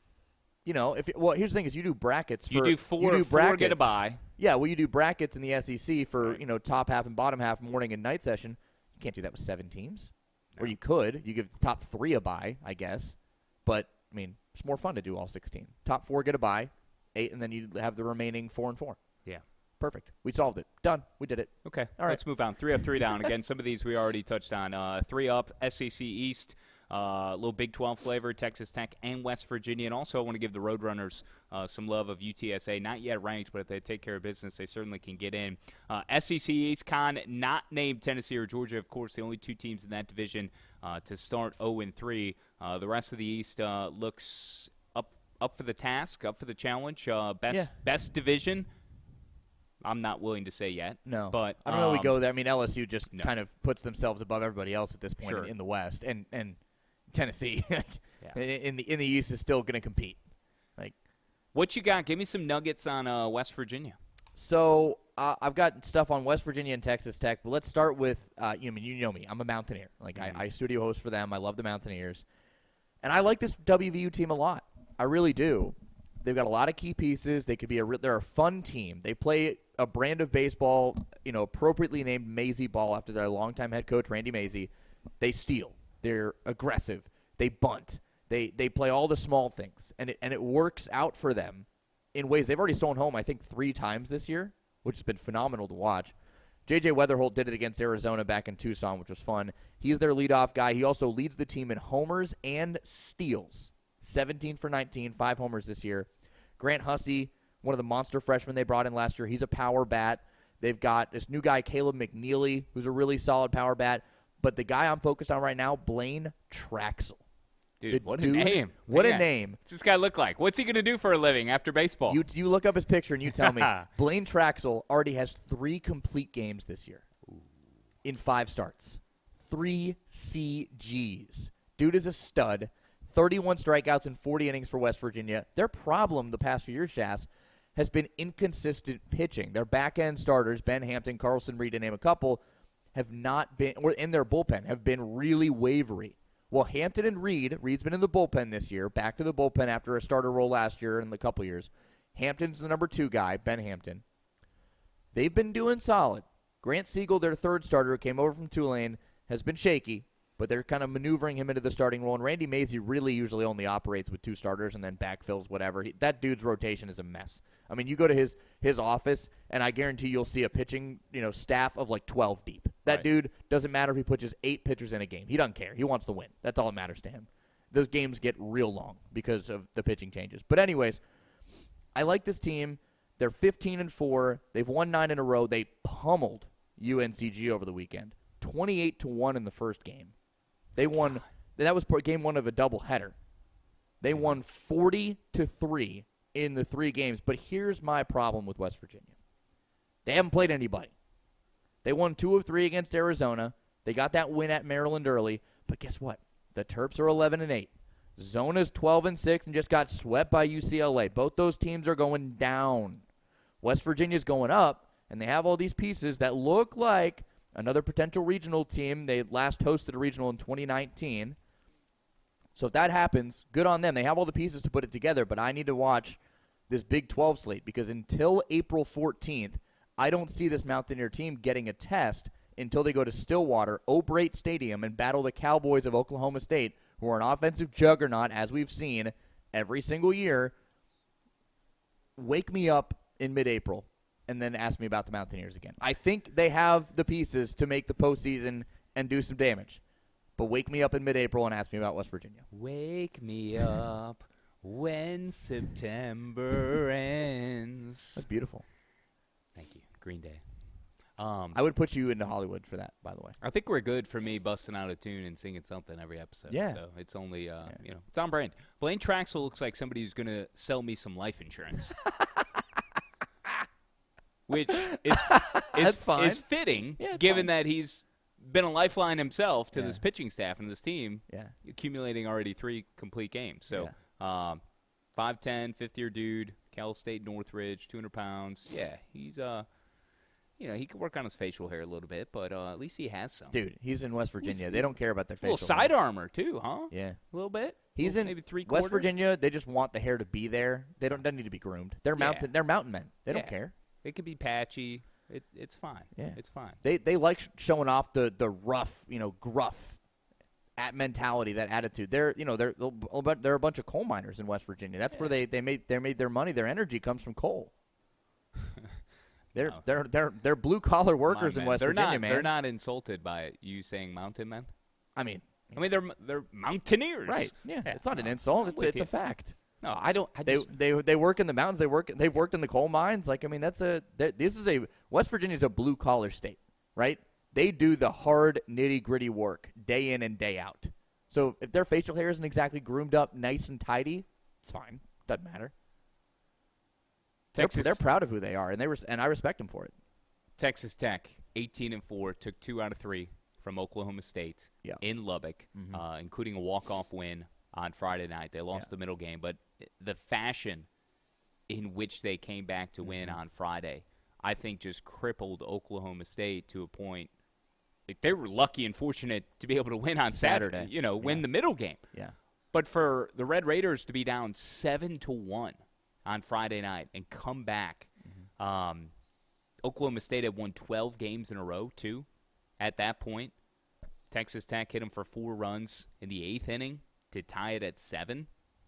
here's the thing: is you do brackets. You do four get a bye. Yeah, well, you do brackets in the SEC for top half and bottom half, morning and night session. You can't do that with 7 teams, or you could. You give the top 3 a bye, I guess. But I mean, it's more fun to do all 16. Top 4 get a bye, 8, and then you have the remaining 4 and 4. Yeah. Perfect. We solved it. Done. We did it. Okay. All right. Let's move on. 3 up, 3 down. Again, some of these we already touched on. 3 up, SEC East, a little Big 12 flavor, Texas Tech and West Virginia. And also I want to give the Roadrunners some love of UTSA. Not yet ranked, but if they take care of business, they certainly can get in. SEC East, Con, not named Tennessee or Georgia. Of course, the only 2 teams in that division to start 0-3. The rest of the East looks up for the task, up for the challenge. Best division. I'm not willing to say yet. No. But I don't know if we go there. I mean, LSU just kind of puts themselves above everybody else at this point in the West. And Tennessee in the East is still going to compete. What you got? Give me some nuggets on West Virginia. So I've got stuff on West Virginia and Texas Tech, but let's start with you know me. I'm a Mountaineer. I studio host for them. I love the Mountaineers. And I like this WVU team a lot. I really do. They've got a lot of key pieces. They're a fun team. They play a brand of baseball, appropriately named Mazey ball after their longtime head coach, Randy Mazey. They steal. They're aggressive. They bunt. They play all the small things, and it works out for them in ways. They've already stolen home, I think, 3 times this year, which has been phenomenal to watch. J.J. Weatherholt did it against Arizona back in Tucson, which was fun. He's their leadoff guy. He also leads the team in homers and steals. 17 for 19, 5 homers this year. Grant Hussey, one of the monster freshmen they brought in last year, he's a power bat. They've got this new guy, Caleb McNeely, who's a really solid power bat. But the guy I'm focused on right now, Blaine Traxel. Dude, what a name. What a name. What's this guy look like? What's he going to do for a living after baseball? You look up his picture and you tell me. Blaine Traxel already has 3 complete games this year in 5 starts. 3 CGs. Dude is a stud. 31 strikeouts in 40 innings for West Virginia. Their problem the past few years, Jas, has been inconsistent pitching. Their back-end starters, Ben Hampton, Carlson Reed, to name a couple, have not been, or in their bullpen, have been really wavery. Well, Hampton and Reed's been in the bullpen this year, back to the bullpen after a starter role last year and a couple years. Hampton's the number 2 guy, Ben Hampton. They've been doing solid. Grant Siegel, their 3rd starter, who came over from Tulane, has been shaky, but they're kind of maneuvering him into the starting role. And Randy Mazey really usually only operates with 2 starters and then backfills whatever. That dude's rotation is a mess. I mean, you go to his office, and I guarantee you'll see a pitching staff of like 12 deep. That dude doesn't matter if he pitches 8 pitchers in a game. He doesn't care. He wants to win. That's all that matters to him. Those games get real long because of the pitching changes. But anyways, I like this team. They're 15-4. They've won 9 in a row. They pummeled UNCG over the weekend, 28-1 in the first game. They won. That was game 1 of a doubleheader. They won 40-3 in the 3 games. But here's my problem with West Virginia. They haven't played anybody. They won 2 of 3 against Arizona. They got that win at Maryland early. But guess what? The Terps are 11-8. Zona's 12-6 and just got swept by UCLA. Both those teams are going down. West Virginia's going up, and they have all these pieces that look like another potential regional team. They last hosted a regional in 2019. So if that happens, good on them. They have all the pieces to put it together, but I need to watch this Big 12 slate because until April 14th, I don't see this Mountaineer team getting a test until they go to Stillwater, O'Brate Stadium, and battle the Cowboys of Oklahoma State, who are an offensive juggernaut, as we've seen every single year. Wake me up in mid-April and then ask me about the Mountaineers again. I think they have the pieces to make the postseason and do some damage. But wake me up in mid-April and ask me about West Virginia. Wake me up when September ends. That's beautiful. Thank you. Green Day. I would put you into Hollywood for that, by the way. I think we're good for me busting out a tune and singing something every episode. Yeah. So it's only, it's on brand. Blaine Traxel looks like somebody who's going to sell me some life insurance. Which is fine. Is fitting, Yeah, given fine. that he's been a lifeline himself to Yeah. this pitching staff and this team, accumulating already 3 complete games. So 5'10", 50-year dude, Cal State Northridge, 200 pounds. Yeah, he's he could work on his facial hair a little bit, but at least he has some. Dude, he's in West Virginia. They don't care about their A little facial side hair. armor too, huh? Yeah. A little bit. He's in maybe 3/4. West Virginia. They just want the hair to be there. They don't need to be groomed. They're mountain. They're mountain men. They don't care. It could be patchy. It's fine. Yeah, it's fine. They like showing off the rough, gruff mentality, that attitude. They're a bunch of coal miners in West Virginia. That's where they made their money. Their energy comes from coal. They're blue collar workers in West Virginia, man. They're not insulted by you saying mountain men. I mean they're mountaineers, right? Yeah, it's not an insult. It's a fact. No, I don't. They work in the mountains. They've worked in the coal mines. West Virginia's a blue collar state, right? They do the hard nitty gritty work day in and day out. So if their facial hair isn't exactly groomed up, nice and tidy, it's fine. Doesn't matter. Texas, they're proud of who they are, and I respect them for it. Texas Tech, 18-4, took 2 out of 3 from Oklahoma State in Lubbock, including a walk-off win on Friday night. They lost the middle game, but the fashion in which they came back to win on Friday, I think just crippled Oklahoma State to a point. They were lucky and fortunate to be able to win on Saturday, win the middle game. Yeah. But for the Red Raiders to be down 7-1 on Friday night and come back, Oklahoma State had won 12 games in a row, too, at that point. Texas Tech hit them for 4 runs in the 8th inning to tie it at 7.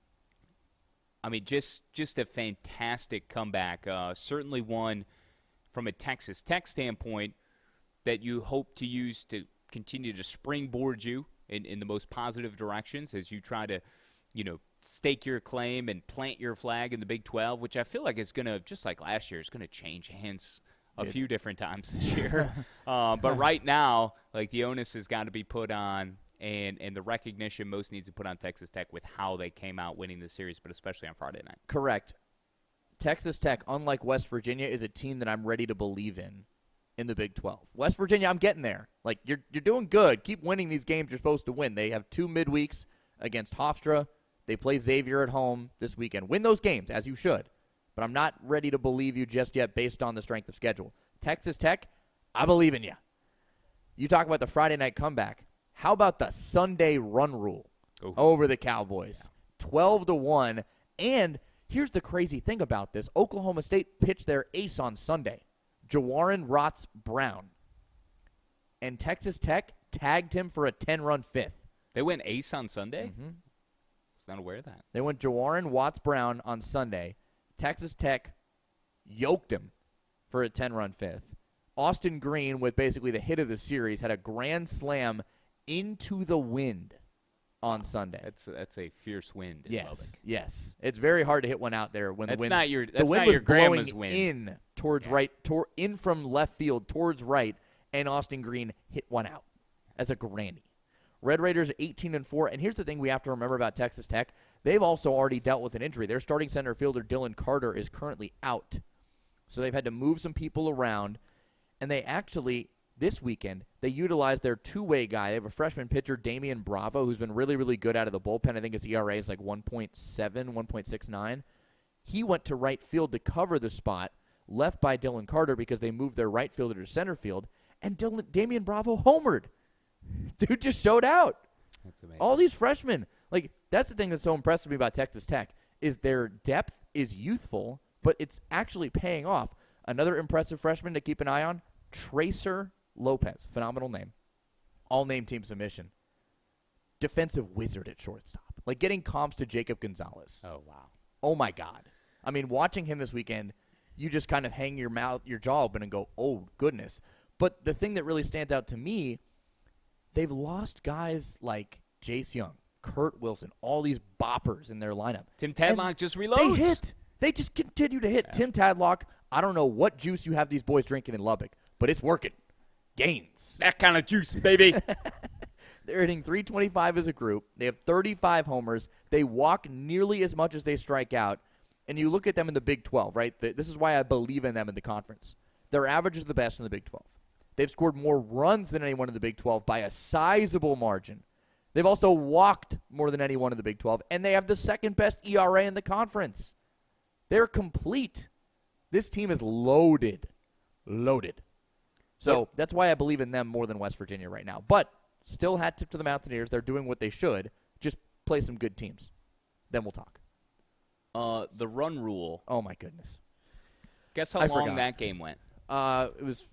I mean, just a fantastic comeback. Certainly one from a Texas Tech standpoint that you hope to use to continue to springboard you in the most positive directions as you try to, stake your claim and plant your flag in the Big 12, which I feel like is going to, just like last year, is going to change hands a few different times this year. But right now, the onus has got to be put on, and the recognition most needs to put on Texas Tech with how they came out winning the series, but especially on Friday night. Correct. Texas Tech, unlike West Virginia, is a team that I'm ready to believe in the Big 12. West Virginia, I'm getting there. You're doing good. Keep winning these games you're supposed to win. They have 2 midweeks against Hofstra. They play Xavier at home this weekend. Win those games, as you should. But I'm not ready to believe you just yet based on the strength of schedule. Texas Tech, I believe in you. You talk about the Friday night comeback. How about the Sunday run rule over the Cowboys? 12-1. And here's the crazy thing about this. Oklahoma State pitched their ace on Sunday, Jawarin Rotz Brown. And Texas Tech tagged him for a 10-run 5th. They went ace on Sunday? Mm-hmm. I was not aware of that. They went Jawarin Watts Brown on Sunday. Texas Tech yoked him for a 10-run 5th. Austin Green, with basically the hit of the series, had a grand slam into the wind on Sunday. That's a fierce wind in Lubbock. Yes. It's very hard to hit one out there when the wind. That's the wind not was your blowing grandma's wind. in towards right, in from left field towards right, and Austin Green hit one out as a granny. Red Raiders 18-4, and here's the thing we have to remember about Texas Tech: they've also already dealt with an injury. Their starting center fielder Dylan Carter is currently out, so they've had to move some people around, and they actually. This weekend, they utilized their two-way guy. They have a freshman pitcher, Damian Bravo, who's been really, really good out of the bullpen. I think his ERA is like 1.7, 1.69. He went to right field to cover the spot left by Dylan Carter because they moved their right fielder to center field, and Damian Bravo homered. Dude just showed out. That's amazing. All these freshmen. Like, that's the thing that's so impressive me about Texas Tech is their depth is youthful, but it's actually paying off. Another impressive freshman to keep an eye on, Tracer Lopez, phenomenal name. All-name team submission. Defensive wizard at shortstop. Like getting comps to Jacob Gonzalez. Oh, wow. Oh, my God. I mean, watching him this weekend, you just kind of hang your jaw open and go, oh, goodness. But the thing that really stands out to me, they've lost guys like Jace Young, Kurt Wilson, all these boppers in their lineup. Tim Tadlock just reloads. They hit. They just continue to hit. Yeah. Tim Tadlock, I don't know what juice you have these boys drinking in Lubbock, but it's working. Gains. That kind of juice, baby. They're hitting 325 as a group. They have 35 homers. They walk nearly as much as they strike out. And you look at them in the Big 12, right? This is why I believe in them in the conference. Their average is the best in the Big 12. They've scored more runs than anyone in the Big 12 by a sizable margin. They've also walked more than anyone in the Big 12. And they have the second best ERA in the conference. They're complete. This team is loaded. Loaded. So that's why I believe in them more than West Virginia right now. But still hat tip to the Mountaineers. They're doing what they should. Just play some good teams. Then we'll talk. The run rule. Oh, my goodness. Guess how long that game went? It was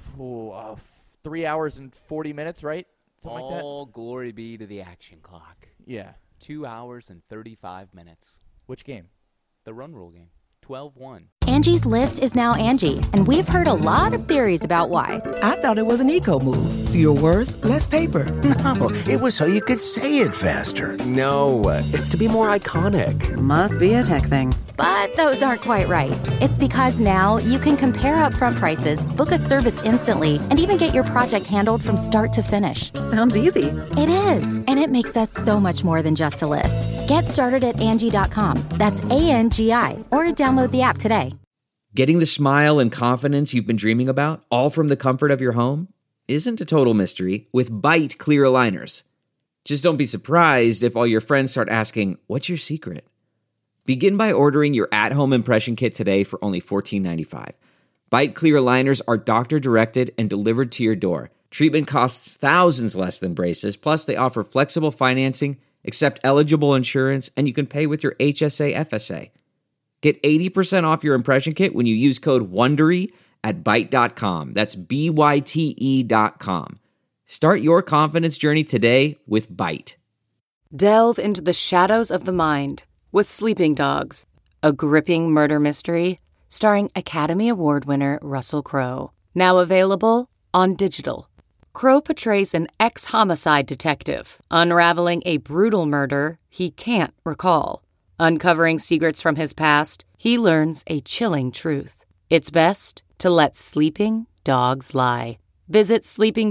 3 hours and 40 minutes, right? Something like that. All glory be to the action clock. Yeah. 2 hours and 35 minutes. Which game? The run rule game. 12-1. Angie's List is now Angie, and we've heard a lot of theories about why. I thought it was an eco move. Fewer words, less paper. No, it was so you could say it faster. No, it's to be more iconic. Must be a tech thing. But those aren't quite right. It's because now you can compare upfront prices, book a service instantly, and even get your project handled from start to finish. Sounds easy. It is, and it makes us so much more than just a list. Get started at Angie.com. That's ANGI, or download the app today. Getting the smile and confidence you've been dreaming about, all from the comfort of your home, isn't a total mystery with Byte clear aligners. Just don't be surprised if all your friends start asking, "What's your secret?" Begin by ordering your at-home impression kit today for only $14.95. Byte clear aligners are doctor-directed and delivered to your door. Treatment costs thousands less than braces, plus they offer flexible financing, accept eligible insurance, and you can pay with your HSA FSA. Get 80% off your impression kit when you use code WONDERY at Byte.com. That's BYTE.com. Start your confidence journey today with Byte. Delve into the shadows of the mind with Sleeping Dogs, a gripping murder mystery starring Academy Award winner Russell Crowe. Now available on digital. Crowe portrays an ex-homicide detective unraveling a brutal murder he can't recall. Uncovering secrets from his past, he learns a chilling truth. It's best to let sleeping dogs lie. Visit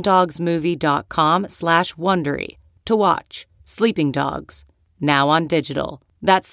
sleepingdogsmovie.com/Wondery to watch Sleeping Dogs, now on digital. That's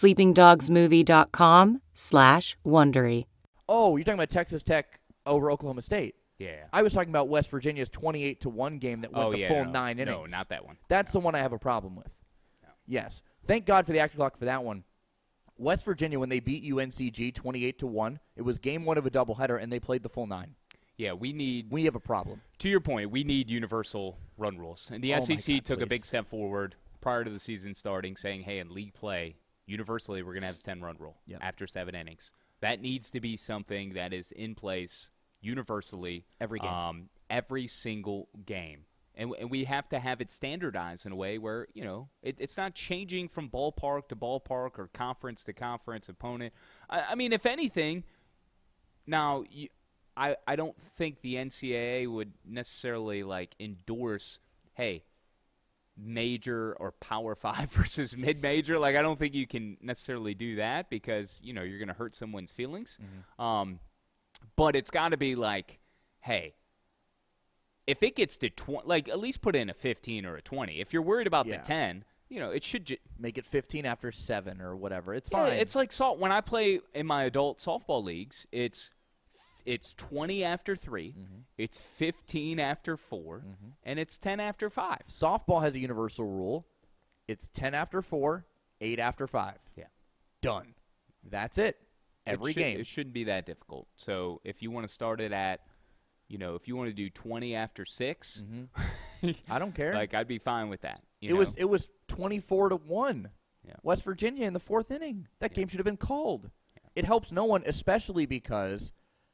sleepingdogsmovie.com/Wondery. Oh, you're talking about Texas Tech over Oklahoma State. Yeah. I was talking about West Virginia's 28-1 game that went the full 9 innings. No, not that one. That's the one I have a problem with. No. Yes. Thank God for the action clock for that one. West Virginia, when they beat UNCG 28-1, it was game one of a doubleheader, and they played the full 9. Yeah, we have a problem. To your point, we need universal run rules. And the SEC took a big step forward prior to the season starting, saying, hey, in league play, universally we're going to have the 10-run rule after 7 innings. That needs to be something that is in place universally. Every game. Every single game. And we have to have it standardized in a way where, you know, it's not changing from ballpark to ballpark or conference to conference, opponent. I mean, if anything, now I don't think the NCAA would necessarily, like, endorse, hey, major or Power 5 versus mid-major. Like, I don't think you can necessarily do that because, you're going to hurt someone's feelings. But it's got to be like, hey, if it gets to 20, like, at least put in a 15 or a 20. If you're worried about the 10, it should make it 15 after 7 or whatever. It's fine. It's like when I play in my adult softball leagues, it's 20 after 3, it's 15 after 4, and it's 10 after 5. Softball has a universal rule. It's 10 after 4, 8 after 5. Yeah. Done. That's it. Every game. It shouldn't be that difficult. So if you want to start it at, if you want to do 20 after 6, I don't care. Like, I'd be fine with that. It was 24-1. Yeah. West Virginia in the 4th inning. That game should have been called. Yeah. It helps no one, especially because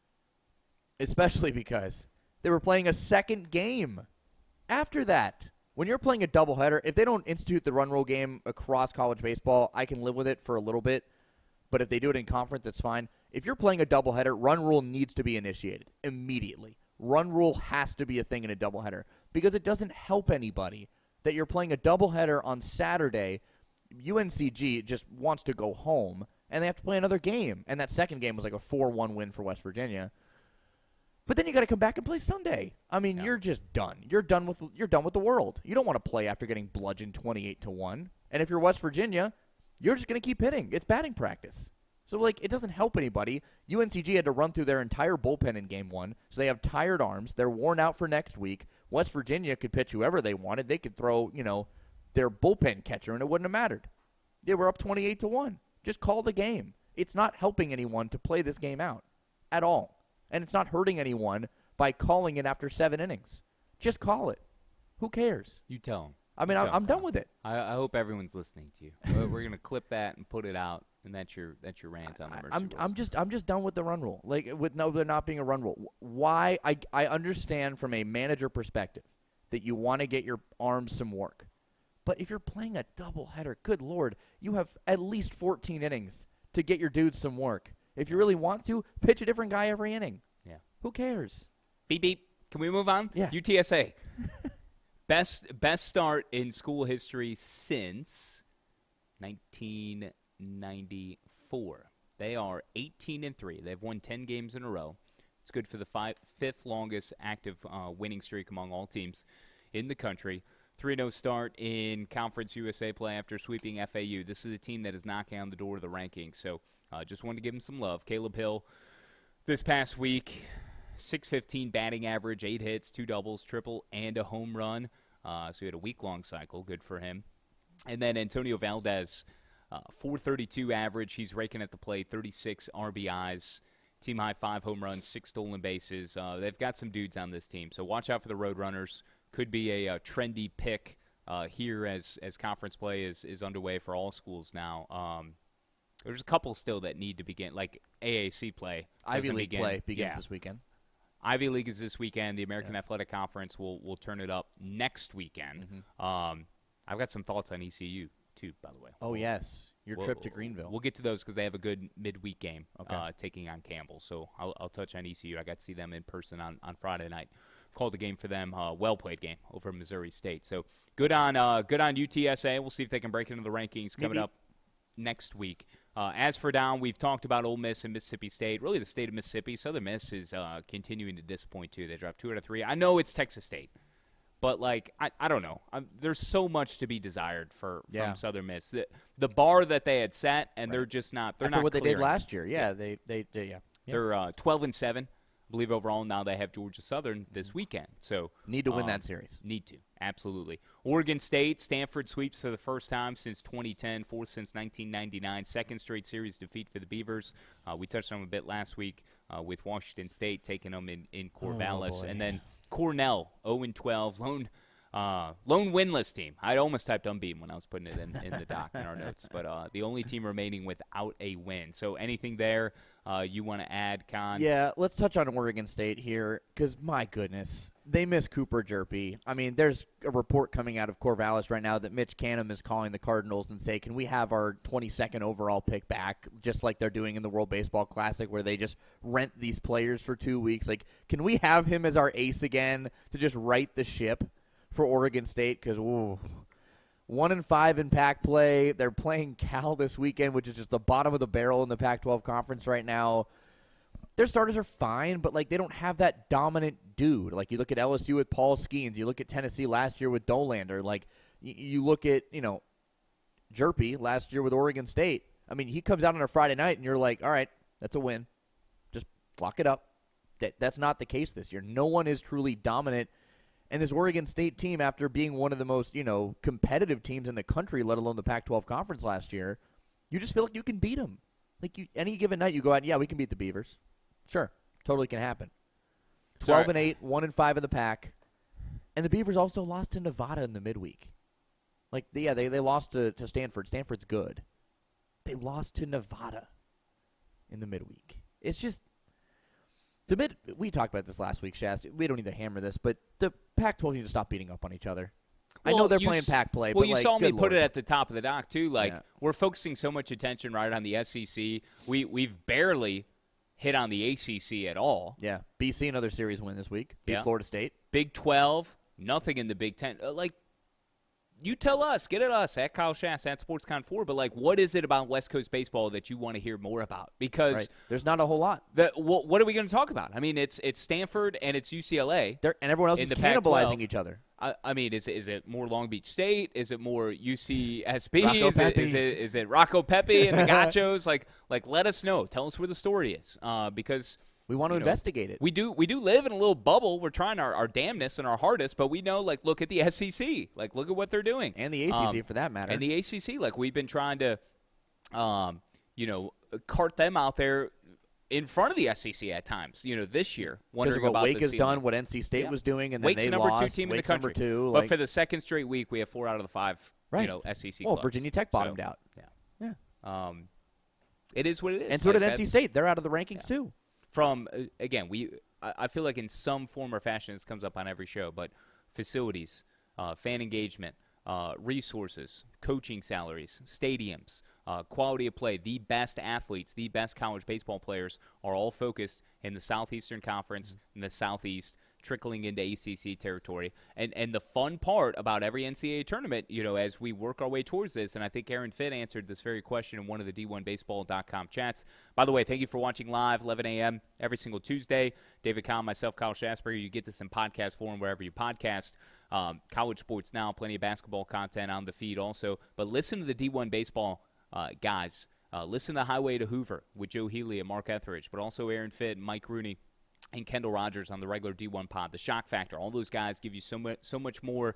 they were playing a second game after that. When you're playing a doubleheader, if they don't institute the run rule game across college baseball, I can live with it for a little bit. But if they do it in conference, it's fine. If you're playing a doubleheader, run rule needs to be initiated immediately. Run rule has to be a thing in a doubleheader because it doesn't help anybody that you're playing a doubleheader on Saturday. UNCG just wants to go home, and they have to play another game. And that second game was like a 4-1 win for West Virginia. But then you got to come back and play Sunday. I mean, you're just done. You're done with the world. You don't want to play after getting bludgeoned 28-1. And if you're West Virginia, you're just going to keep hitting. It's batting practice. So, like, it doesn't help anybody. UNCG had to run through their entire bullpen in Game 1, so they have tired arms. They're worn out for next week. West Virginia could pitch whoever they wanted. They could throw, their bullpen catcher, and it wouldn't have mattered. They were up 28-1. Just call the game. It's not helping anyone to play this game out at all. And it's not hurting anyone by calling it after 7 innings. Just call it. Who cares? You tell them. I mean, I'm done with it. I hope everyone's listening to you. We're going to clip that and put it out, and that's your rant on the Mercy Rules. I'm just done with the run rule. Like, with there not being a run rule. Why? I understand from a manager perspective that you want to get your arms some work. But if you're playing a doubleheader, good Lord, you have at least 14 innings to get your dudes some work. If you really want to, pitch a different guy every inning. Yeah. Who cares? Beep, beep. Can we move on? Yeah. UTSA. Best start in school history since 1994. They are 18-3. They've won 10 games in a row. It's good for the fifth longest active winning streak among all teams in the country. 3-0 start in Conference USA play after sweeping FAU. This is a team that is knocking on the door of the rankings. So just wanted to give him some love. Caleb Hill this past week, .615 batting average, 8 hits, 2 doubles, triple, and a home run. So he had a week-long cycle. Good for him. And then Antonio Valdez, .432 average. He's raking at the plate, 36 RBIs, team-high 5 home runs, 6 stolen bases. They've got some dudes on this team. So watch out for the Roadrunners. Could be a trendy pick here as conference play is underway for all schools now. There's a couple still that need to begin, like AAC play. Ivy League play begins this weekend. Ivy League is this weekend. The American Athletic Conference will turn it up next weekend. Mm-hmm. I've got some thoughts on ECU, too, by the way. Oh, yes. Your trip to Greenville. We'll get to those because they have a good midweek game taking on Campbell. So I'll touch on ECU. I got to see them in person on Friday night. Called the game for them, well-played game over Missouri State. So good on UTSA. We'll see if they can break into the rankings coming up next week. As for down, we've talked about Ole Miss and Mississippi State. Really, the state of Mississippi. Southern Miss is continuing to disappoint, too. They dropped 2 out of 3. I know it's Texas State, but, like, I don't know. There's so much to be desired from Southern Miss. The bar that they had set, and they're just not – they're not what clearing. They did last year. Yeah, they They're 12-7. I believe overall now they have Georgia Southern this weekend. So need to win that series. Need to, absolutely. Oregon State, Stanford sweeps for the first time since 2010, fourth since 1999. Second straight series defeat for the Beavers. We touched on them a bit last week with Washington State taking them in Corvallis. And then Cornell, 0-12, lone winless team. I almost typed unbeaten when I was putting it in the doc in our notes. But the only team remaining without a win. So anything there you want to add, Con? Yeah, let's touch on Oregon State here because, my goodness, they miss Cooper Jerpy. I mean, there's a report coming out of Corvallis right now that Mitch Canham is calling the Cardinals and say, can we have our 22nd overall pick back, just like they're doing in the World Baseball Classic where they just rent these players for 2 weeks? Like, can we have him as our ace again to just right the ship for Oregon State? Because, 1-5 in pack play. They're playing Cal this weekend, which is just the bottom of the barrel in the Pac-12 conference right now. Their starters are fine, but they don't have that dominant dude. You look at LSU with Paul Skeens. You look at Tennessee last year with Dolander. You look at, Jerpy last year with Oregon State. I mean, he comes out on a Friday night, and you're like, all right, that's a win. Just lock it up. That's not the case this year. No one is truly dominant. And this Oregon State team, after being one of the most, competitive teams in the country, let alone the Pac-12 conference last year, you just feel like you can beat them. Any given night, you go out, yeah, we can beat the Beavers. Sure, totally can happen. 12-8, 1-5 in the pack. And the Beavers also lost to Nevada in the midweek. They lost to Stanford. Stanford's good. They lost to Nevada in the midweek. It's just we talked about this last week, Shaz. We don't need to hammer this, but the Pac-12 needs to stop beating up on each other. Well, I know they're playing pack play, but you saw me put Lord. it at the top of the dock too. We're focusing so much attention right on the SEC. We've barely hit on the ACC at all. Yeah, BC another series win this week. Beat Florida State. Big 12, nothing in the Big 10. You tell us, get at us at Kyle Schass at SportsCon4. But what is it about West Coast baseball that you want to hear more about? Because there's not a whole lot. What are we going to talk about? I mean, it's Stanford and it's UCLA, and everyone else is cannibalizing each other. I mean, is it more Long Beach State? Is it more UCSB? Is it Rocco Pepe and the Gachos? Let us know. Tell us where the story is, because we want to investigate it. We do live in a little bubble. We're trying our damnness and our hardest, but we know, look at the SEC. Look at what they're doing. And the ACC, for that matter. And the ACC. We've been trying to, cart them out there in front of the SEC at times, this year. Wondering what about Wake has done, what NC State was doing, and then Wake's they the lost. number 2 team in the country. But for the second straight week, we have 4 out of the 5, SEC clubs. Virginia Tech bottomed out. Yeah. It is what it is. And so did NC State. They're out of the rankings, too. From, again, I feel like in some form or fashion, this comes up on every show, but facilities, fan engagement, resources, coaching salaries, stadiums, quality of play, the best athletes, the best college baseball players are all focused in the Southeastern Conference, in the Southeast, trickling into ACC territory. And the fun part about every NCAA tournament, as we work our way towards this, and I think Aaron Fitt answered this very question in one of the D1Baseball.com chats. By the way, thank you for watching live, 11 a.m. every single Tuesday. David Kahn, myself, Kyle Schasberger. You get this in podcast form wherever you podcast. College Sports Now, plenty of basketball content on the feed also. But listen to the D1 Baseball guys. Listen to Highway to Hoover with Joe Healy and Mark Etheridge, but also Aaron Fitt and Mike Rooney and Kendall Rogers on the regular D1 pod. The Shock Factor, all those guys give you so much more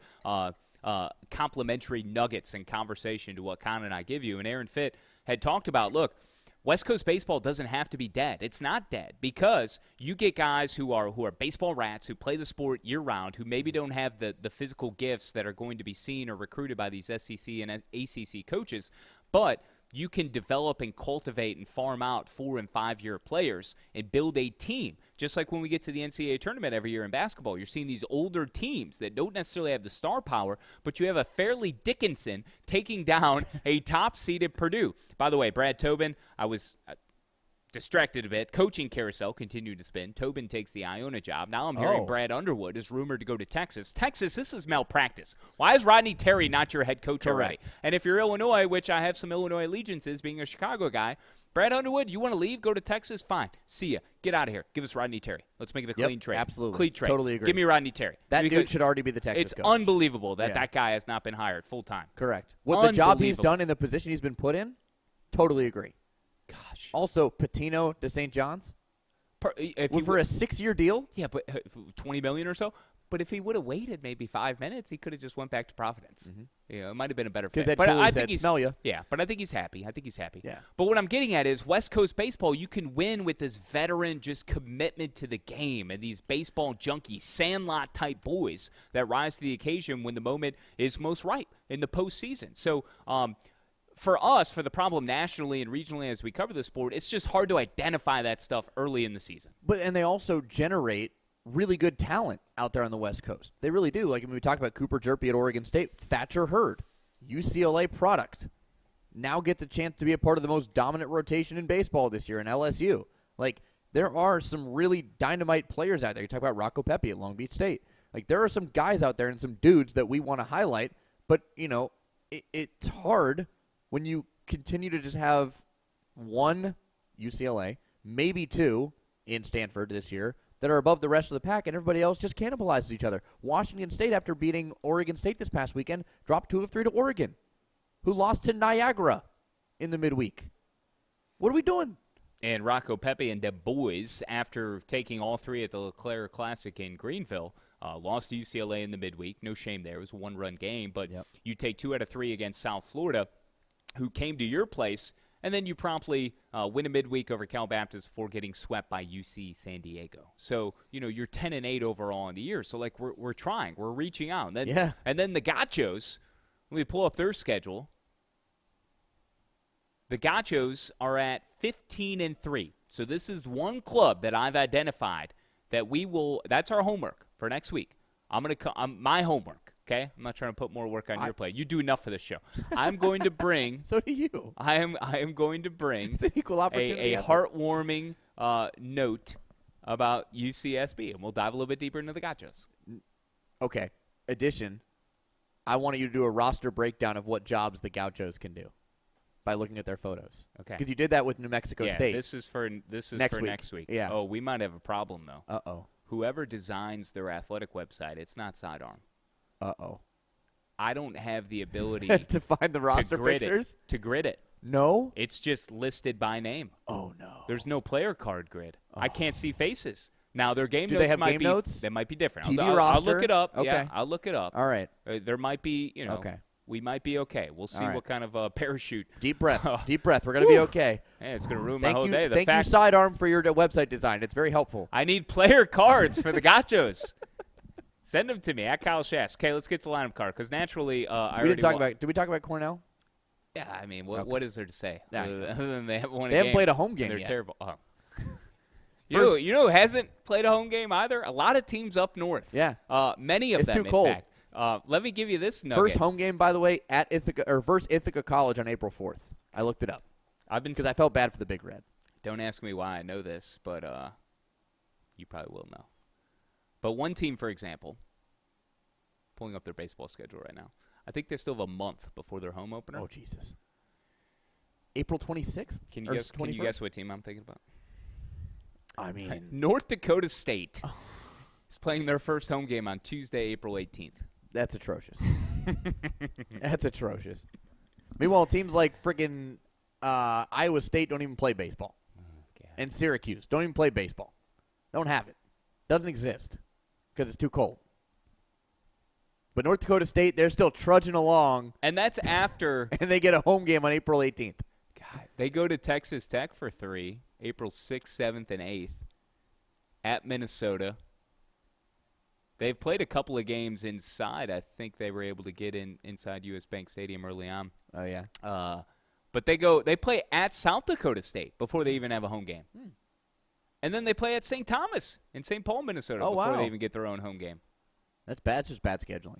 complimentary nuggets and conversation to what Con and I give you. And Aaron Fitt had talked about, look, West Coast baseball doesn't have to be dead. It's not dead because you get guys who are baseball rats, who play the sport year-round, who maybe don't have the physical gifts that are going to be seen or recruited by these SEC and ACC coaches, but you can develop and cultivate and farm out 4- and 5-year players and build a team. Just like when we get to the NCAA tournament every year in basketball, you're seeing these older teams that don't necessarily have the star power, but you have a Fairleigh Dickinson taking down a top-seeded Purdue. By the way, Brad Tobin, I was distracted a bit. Coaching carousel continued to spin. Tobin takes the Iona job. Now I'm hearing Brad Underwood is rumored to go to Texas. Texas, this is malpractice. Why is Rodney Terry not your head coach already? And if you're Illinois, which I have some Illinois allegiances being a Chicago guy, Brad Underwood, you want to leave, go to Texas? Fine. See ya. Get out of here. Give us Rodney Terry. Let's make it a clean trade. Absolutely. Clean trade. Totally agree. Give me Rodney Terry. That dude should already be the Texas coach. coach. It's unbelievable that guy has not been hired full-time. Correct. What the job he's done in the position he's been put in, totally agree. Gosh. Also, Patino to St. John's for a 6-year deal. Yeah, but $20 million or so. But if he would have waited maybe 5 minutes, he could have just went back to Providence. It might have been a better fit. Because I think he's smell you. Yeah, but I think he's happy. Yeah. But what I'm getting at is West Coast baseball, you can win with this veteran just commitment to the game and these baseball junkie, sandlot type boys that rise to the occasion when the moment is most ripe in the postseason. So, for us, for the problem nationally and regionally as we cover the sport, it's just hard to identify that stuff early in the season. And they also generate really good talent out there on the West Coast. They really do. Like when we talk about Cooper Jerpy at Oregon State, Thatcher Hurd, UCLA product, now gets a chance to be a part of the most dominant rotation in baseball this year in LSU. Like there are some really dynamite players out there. You talk about Rocco Pepe at Long Beach State. Like there are some guys out there and some dudes that we want to highlight, but it's hard when you continue to just have one UCLA, maybe two in Stanford this year, that are above the rest of the pack, and everybody else just cannibalizes each other. Washington State, after beating Oregon State this past weekend, dropped 2 of 3 to Oregon, who lost to Niagara in the midweek. What are we doing? And Rocco Pepe and the boys, after taking all 3 at the LeClaire Classic in Greenville, lost to UCLA in the midweek. No shame there. It was a one-run game. But you take 2 out of 3 against South Florida, who came to your place, and then you promptly win a midweek over Cal Baptist before getting swept by UC San Diego. So, you're 10-8 overall in the year. So, we're trying. We're reaching out. And then the Gachos, let me pull up their schedule. The Gachos are at 15-3. So this is one club that I've identified that we will. That's our homework for next week. My homework. Okay, I'm not trying to put more work on your plate. You do enough for this show. I'm going to bring. So do you. I am going to bring it's an equal opportunity a heartwarming note about UCSB, and we'll dive a little bit deeper into the Gachos. Okay. Addition. I want you to do a roster breakdown of what jobs the Gauchos can do by looking at their photos. Okay. Because you did that with New Mexico State. This is for next week. Yeah. Oh, we might have a problem though. Uh-oh. Whoever designs their athletic website, it's not Sidearm. Uh-oh. I don't have the ability to find the roster pictures? To grid it. No? It's just listed by name. Oh, no. There's no player card grid. Oh. I can't see faces. Now, their game Do notes they have might game be notes? They might be different. TV I'll roster? look it up. Okay. Yeah, I'll look it up. All right. There might be, Okay. We might be okay. We'll see what kind of parachute. Deep breath. Deep breath. We're going to be okay. Hey, it's going to ruin my whole day. Thank you, Sidearm, for your website design. It's very helpful. I need player cards for the Gachos. Send them to me at Kyle Shass. Okay, let's get to the lineup card because naturally did we talk about Cornell? Yeah, I mean, what is there to say? Yeah. Other than they haven't won a game. They haven't played a home game They're yet. Terrible. Oh. You know who hasn't played a home game either? A lot of teams up north. Yeah. Many of them, too cold. in fact. Let me give you this nugget. First home game, by the way, at versus Ithaca College on April 4th. I looked it up. Because I felt bad for the Big Red. Don't ask me why I know this, but you probably will know. But one team, for example, pulling up their baseball schedule right now, I think they still have a month before their home opener. Oh, Jesus. April 26th? Can you guess what team I'm thinking about? I mean, North Dakota State is playing their first home game on Tuesday, April 18th. That's atrocious. That's atrocious. Meanwhile, teams like friggin' Iowa State don't even play baseball. And Syracuse don't even play baseball. Don't have it. Doesn't exist because it's too cold. But North Dakota State, they're still trudging along. And that's after. And they get a home game on April 18th. God, they go to Texas Tech for 3, April 6th, 7th, and 8th, at Minnesota. They've played a couple of games inside. I think they were able to get inside U.S. Bank Stadium early on. Oh, yeah. But they play at South Dakota State before they even have a home game. And then they play at St. Thomas in St. Paul, Minnesota before they even get their own home game. That's bad. It's just bad scheduling.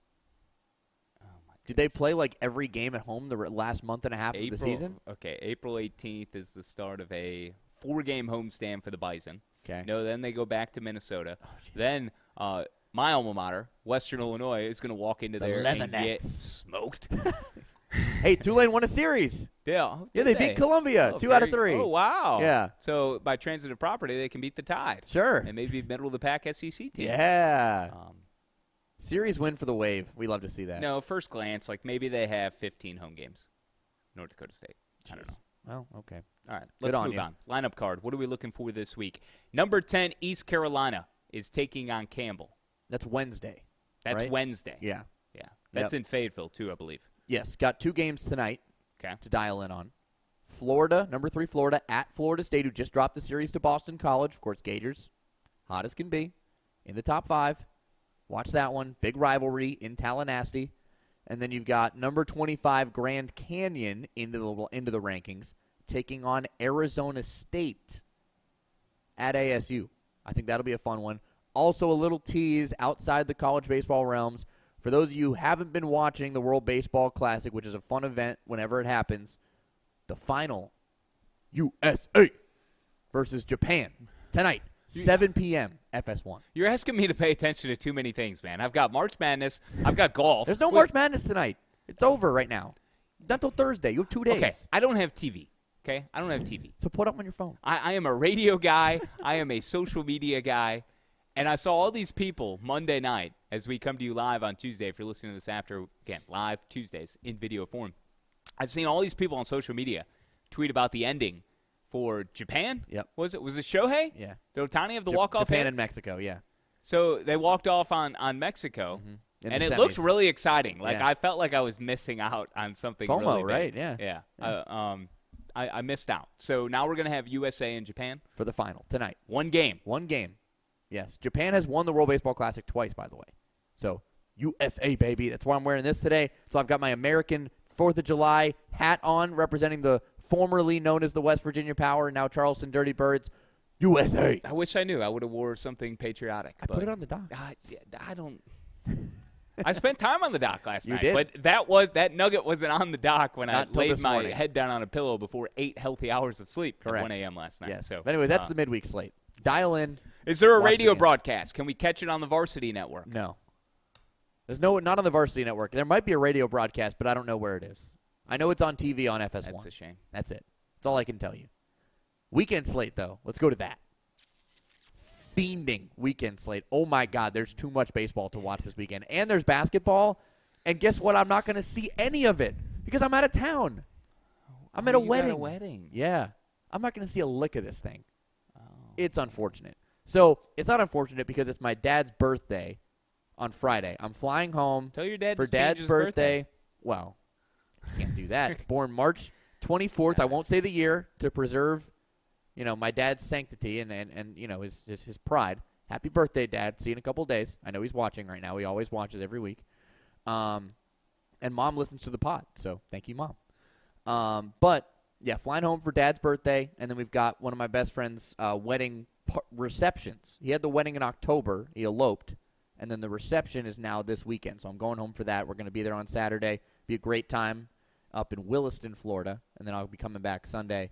Did they play like every game at home the last month and a half of the season? Okay, April 18th is the start of a 4-game homestand for the Bison. Okay. No, then they go back to Minnesota. Then my alma mater, Western Illinois, is going to walk into there and get smoked. Hey, Tulane won a series. Yeah, they beat Columbia 2 out of 3. Oh, wow. Yeah. So by transitive property, they can beat the Tide. Sure. And maybe middle of the pack SEC team. Yeah. Series win for the Wave. We love to see that. No, first glance, maybe they have 15 home games. North Dakota State. Jeez. I don't know. Well, okay. All right, let's move on. Lineup card. What are we looking for this week? Number 10, East Carolina is taking on Campbell. That's Wednesday. That's right? Wednesday. Yeah. Yeah. That's in Fayetteville, too, I believe. Yes. Got 2 games tonight to dial in on. Florida, number 3 Florida, at Florida State, who just dropped the series to Boston College. Of course, Gators, hot as can be, in the top 5. Watch that one. Big rivalry in Tallahassee. And then you've got number 25 Grand Canyon into the rankings, taking on Arizona State at ASU. I think that'll be a fun one. Also a little tease outside the college baseball realms. For those of you who haven't been watching the World Baseball Classic, which is a fun event whenever it happens, the final, USA versus Japan, tonight, 7 p.m., FS1. You're asking me to pay attention to too many things, man. I've got March Madness. I've got golf. There's no March Madness tonight. It's over right now. Not until Thursday. You have 2 days. Okay, I don't have TV. Okay, I don't have TV. So put it up on your phone. I am a radio guy. I am a social media guy. And I saw all these people Monday night as we come to you live on Tuesday. If you're listening to this after, again, live Tuesdays in video form. I've seen all these people on social media tweet about the ending for Japan. Yep. Was it Shohei? Yeah. The Ohtani of the walk-off Japan hit? and Mexico, yeah. So they walked off on Mexico. In and the it semis. looked really exciting. Like, Yeah. I felt like I was missing out on something FOMO, really big. right? Yeah. Yeah. I missed out. So now we're going to have USA and Japan. For the final tonight. One game. One game. Yes. Japan has won the World Baseball Classic twice, by the way. So, USA, baby. That's why I'm wearing this today. So I've got my American 4th of July hat on, representing the formerly known as the West Virginia Power, now Charleston Dirty Birds. USA. I wish I knew. I would have wore something patriotic. I put it on the dock. I don't. I spent time on the dock last night. did? But that nugget wasn't on the dock when Not I till laid this my morning. head down on a pillow before 8 healthy hours of sleep Correct. at 1 a.m. last night. Yes. So, But anyway, that's the midweek slate. Dial in. Is there a watch radio the game. broadcast? Can we catch it on the Varsity Network? No. There's not on the Varsity Network. There might be a radio broadcast, but I don't know where it is. I know it's on TV on FS1. That's a shame. That's it. That's all I can tell you. Weekend slate, though. Let's go to that. Fiending weekend slate. Oh, my God. There's too much baseball to watch this weekend. And there's basketball. And guess what? I'm not going to see any of it because I'm out of town. I'm at a wedding. At a wedding. Yeah. I'm not going to see a lick of this thing. It's unfortunate. So it's not unfortunate because it's my dad's birthday on Friday. I'm flying home Tell your dad for to change dad's his birthday. Well, can't do that. Born March 24th. I won't say the year to preserve, my dad's sanctity and his pride. Happy birthday, Dad. See you in a couple of days. I know he's watching right now. He always watches every week. And Mom listens to the pod, so thank you, Mom. But yeah, flying home for Dad's birthday, and then we've got one of my best friend's wedding receptions. He had the wedding in October. He eloped, and then the reception is now this weekend. So I'm going home for that. We're going to be there on Saturday. Be a great time up in Williston, Florida, and then I'll be coming back Sunday.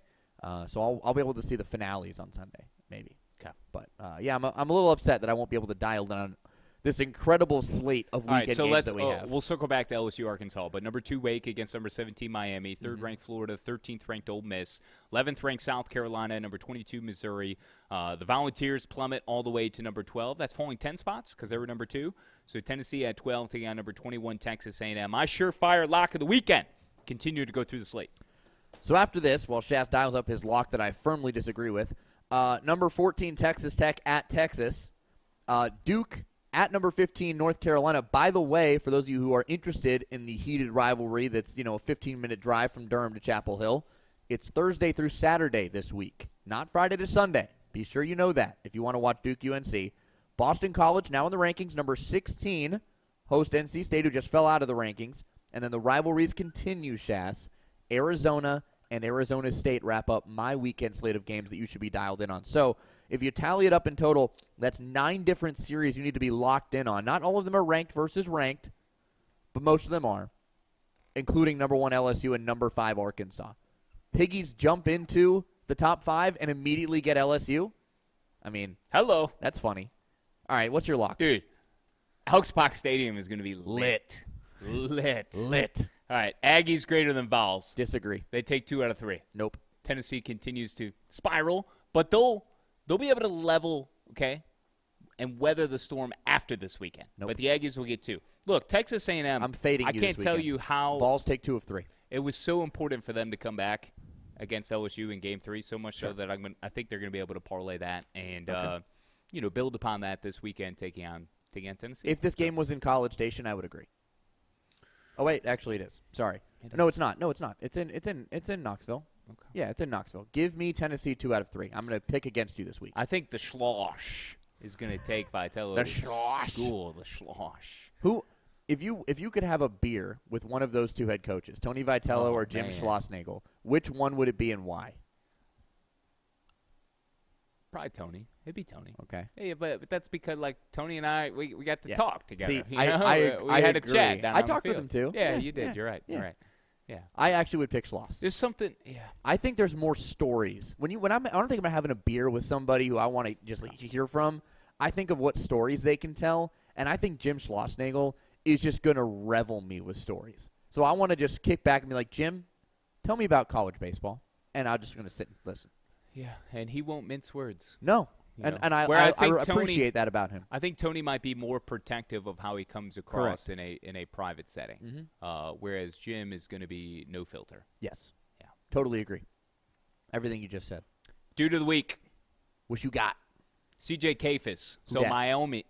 So I'll be able to see the finales on Sunday, maybe. Okay. But yeah, I'm a little upset that I won't be able to dial down this incredible slate of weekend games that we have. We'll circle back to LSU, Arkansas. But number 2, Wake against number 17, Miami. 3rd ranked Florida. 13th ranked Ole Miss. 11th ranked South Carolina. Number 22, Missouri. The Volunteers plummet all the way to number 12. That's falling 10 spots because they were number 2. So Tennessee at 12, taking on number 21, Texas A&M. My surefire lock of the weekend. Continue to go through the slate. So after this, while Shaz dials up his lock that I firmly disagree with, number 14, Texas Tech at Texas. Duke at number 15, North Carolina. By the way, for those of you who are interested in the heated rivalry that's, a 15-minute drive from Durham to Chapel Hill, it's Thursday through Saturday this week, not Friday to Sunday. Be sure you know that if you want to watch Duke UNC. Boston College now in the rankings, number 16, host NC State, who just fell out of the rankings. And then the rivalries continue, Shaz. Arizona and Arizona State wrap up my weekend slate of games that you should be dialed in on. So if you tally it up in total, that's 9 different series you need to be locked in on. Not all of them are ranked versus ranked, but most of them are, including number 1 LSU and number 5 Arkansas. Piggies jump into the top 5 and immediately get LSU? I mean, hello. That's funny. All right, what's your lock? Dude, Elks Park Stadium is going to be lit. Lit. All right, Aggies greater than Vols. Disagree. They take 2 out of 3. Nope. Tennessee continues to spiral, but they'll be able to level, okay, and weather the storm after this weekend. Nope. But the Aggies will get 2. Look, Texas A&M. I'm fading you I can't this tell weekend. you how Vols take 2 of 3. It was so important for them to come back against LSU in Game 3, so much so that I think they're going to be able to parlay that and build upon that this weekend, taking on Tennessee. If this game was in College Station, I would agree. Oh wait, actually it is. Sorry. No, it's not. It's in Knoxville. Okay. Yeah, it's in Knoxville. Give me Tennessee 2 out of 3. I'm going to pick against you this week. I think the Schloss is going to take Vitello The Schloss. school. The Schloss. Who, if you could have a beer with one of those 2 head coaches, Tony Vitello or Jim Schlossnagle, which one would it be and why? Probably Tony. It'd be Tony. Okay. Yeah, but that's because Tony and I we got to talk together. See, we I had agree. a chat. Down I on the talked with field. him too. Yeah, you did. You're right. Yeah. You're right. Yeah. I actually would pick Schloss. There's something. Yeah. I I think there's more stories when I don't think I'm having a beer with somebody who I want to just hear from. I think of what stories they can tell, and I think Jim Schlossnagle is just going to revel me with stories. So I want to just kick back and be like, Jim, tell me about college baseball. And I'm just going to sit and listen. Yeah, and he won't mince words. No. And I appreciate that about him. I think Tony might be more protective of how he comes across in a private setting, whereas Jim is going to be no filter. Yes. Yeah. Totally agree. Everything you just said. Dude of the week. What you got? C.J. Kafis. So Miami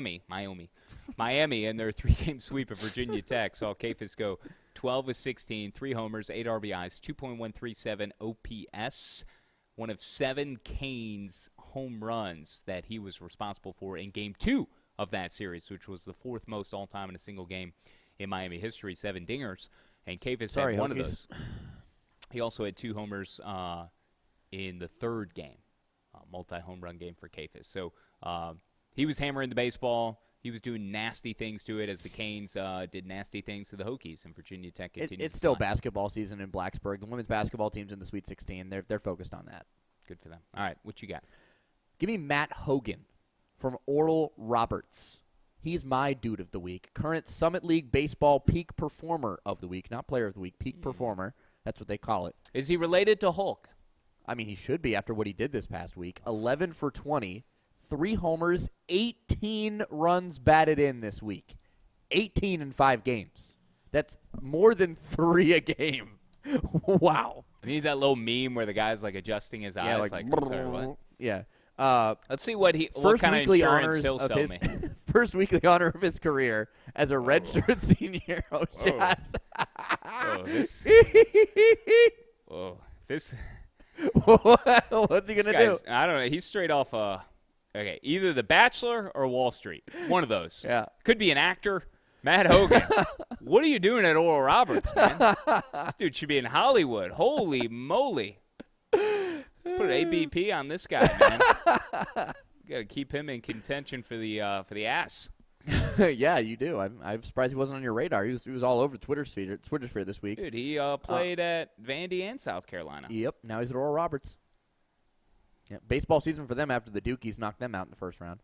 in their 3-game sweep of Virginia Tech saw Kafis go 12 of 16, 3 homers, 8 RBIs, 2.137 OPS. One of 7 Canes home runs that he was responsible for in Game 2 of that series, which was the 4th most all-time in a single game in Miami history, 7 dingers. And Kafis had one of those. He also had 2 homers in the 3rd game, multi-home run game for Kafis. So he was hammering the baseball. He was doing nasty things to it as the Canes did nasty things to the Hokies, and Virginia Tech continues. It's still basketball season in Blacksburg. The women's basketball team's in the Sweet 16. They're focused on that. Good for them. All right, what you got? Give me Matt Hogan from Oral Roberts. He's my dude of the week. Current Summit League Baseball Peak Performer of the Week. Not Player of the Week, Peak Performer. That's what they call it. Is he related to Hulk? I mean, he should be after what he did this past week. 11 for 20. 3 homers, 18 runs batted in this week. 18 in 5 games. That's more than 3 a game. Wow. I need that little meme where the guy's like adjusting his eyes. Like sorry, what? Yeah. Let's see what kind of insurance he'll sell me. First weekly honor of his career as a redshirt senior. Oh, Jazz. This. What's he gonna do? I don't know. He's straight off. Okay, either The Bachelor or Wall Street. One of those. Yeah. Could be an actor. Matt Hogan. What are you doing at Oral Roberts, man? This dude should be in Hollywood. Holy moly. Let's put an ABP on this guy, man. Got to keep him in contention for the ass. Yeah, you do. I'm surprised he wasn't on your radar. He was all over Twitter sphere this week. Dude, he played at Vandy and South Carolina. Yep. Now he's at Oral Roberts. Yeah, baseball season for them after the Dukies knocked them out in the first round.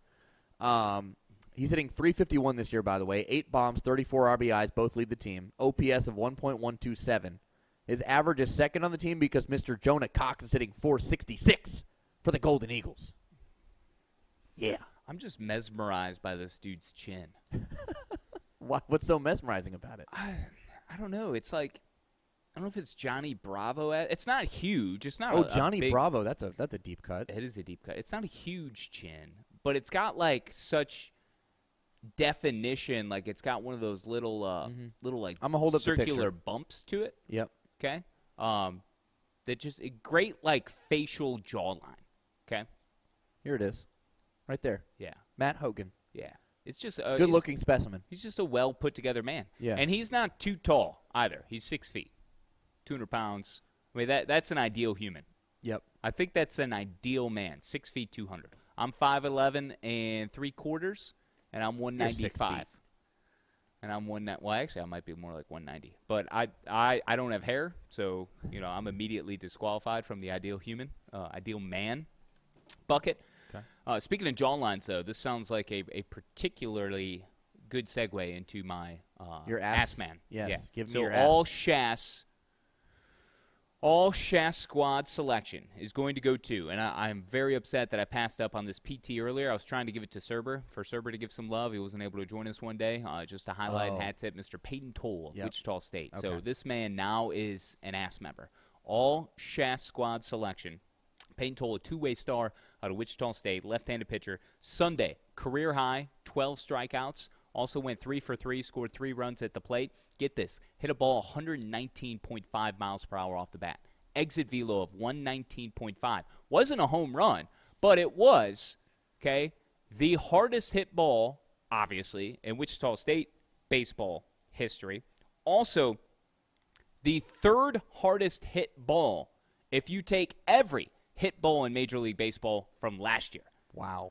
He's hitting .351 this year, by the way. 8 bombs, 34 RBIs, both lead the team. OPS of 1.127. His average is second on the team because Mr. Jonah Cox is hitting .466 for the Golden Eagles. Yeah. I'm just mesmerized by this dude's chin. What's so mesmerizing about it? I don't know. It's like, I don't know if it's Johnny Bravo. It's not huge. It's not. Johnny a big, Bravo. That's a deep cut. It is a deep cut. It's not a huge chin, but it's got like such definition. Like it's got one of those little like I'm gonna hold up circular bumps to it. Yep. Okay. That just a great like facial jawline. Okay. Here it is, right there. Yeah. Matt Hogan. Yeah. It's just a good-looking specimen. He's just a well put together man. Yeah. And he's not too tall either. He's 6 feet. 200 pounds. I mean, that's an ideal human. Yep. I think that's an ideal man. 6 feet, 200. I'm 5'11" and 3/4, and I'm 195. And I'm well, actually, I might be more like 190. But I don't have hair, so I'm immediately disqualified from the ideal human, ideal man bucket. Okay. Speaking of jawlines, though, this sounds like a particularly good segue into my your ass man. Yes. Yeah. Give me so your ass. All Shas squad selection is going to go to, and I'm very upset that I passed up on this PT earlier. I was trying to give it to Serber, for Serber to give some love. He wasn't able to join us one day. Just to highlight and hat tip Mr. Peyton Toll of Wichita State. Okay. So this man now is an ass member. All Shas squad selection. Peyton Toll, a two-way star out of Wichita State, left-handed pitcher. Sunday, career high, 12 strikeouts. Also went 3 for 3, scored 3 runs at the plate. Get this, hit a ball 119.5 miles per hour off the bat. Exit velo of 119.5. Wasn't a home run, but it was, okay, the hardest hit ball, obviously, in Wichita State baseball history. Also, the 3rd hardest hit ball if you take every hit ball in Major League Baseball from last year. Wow.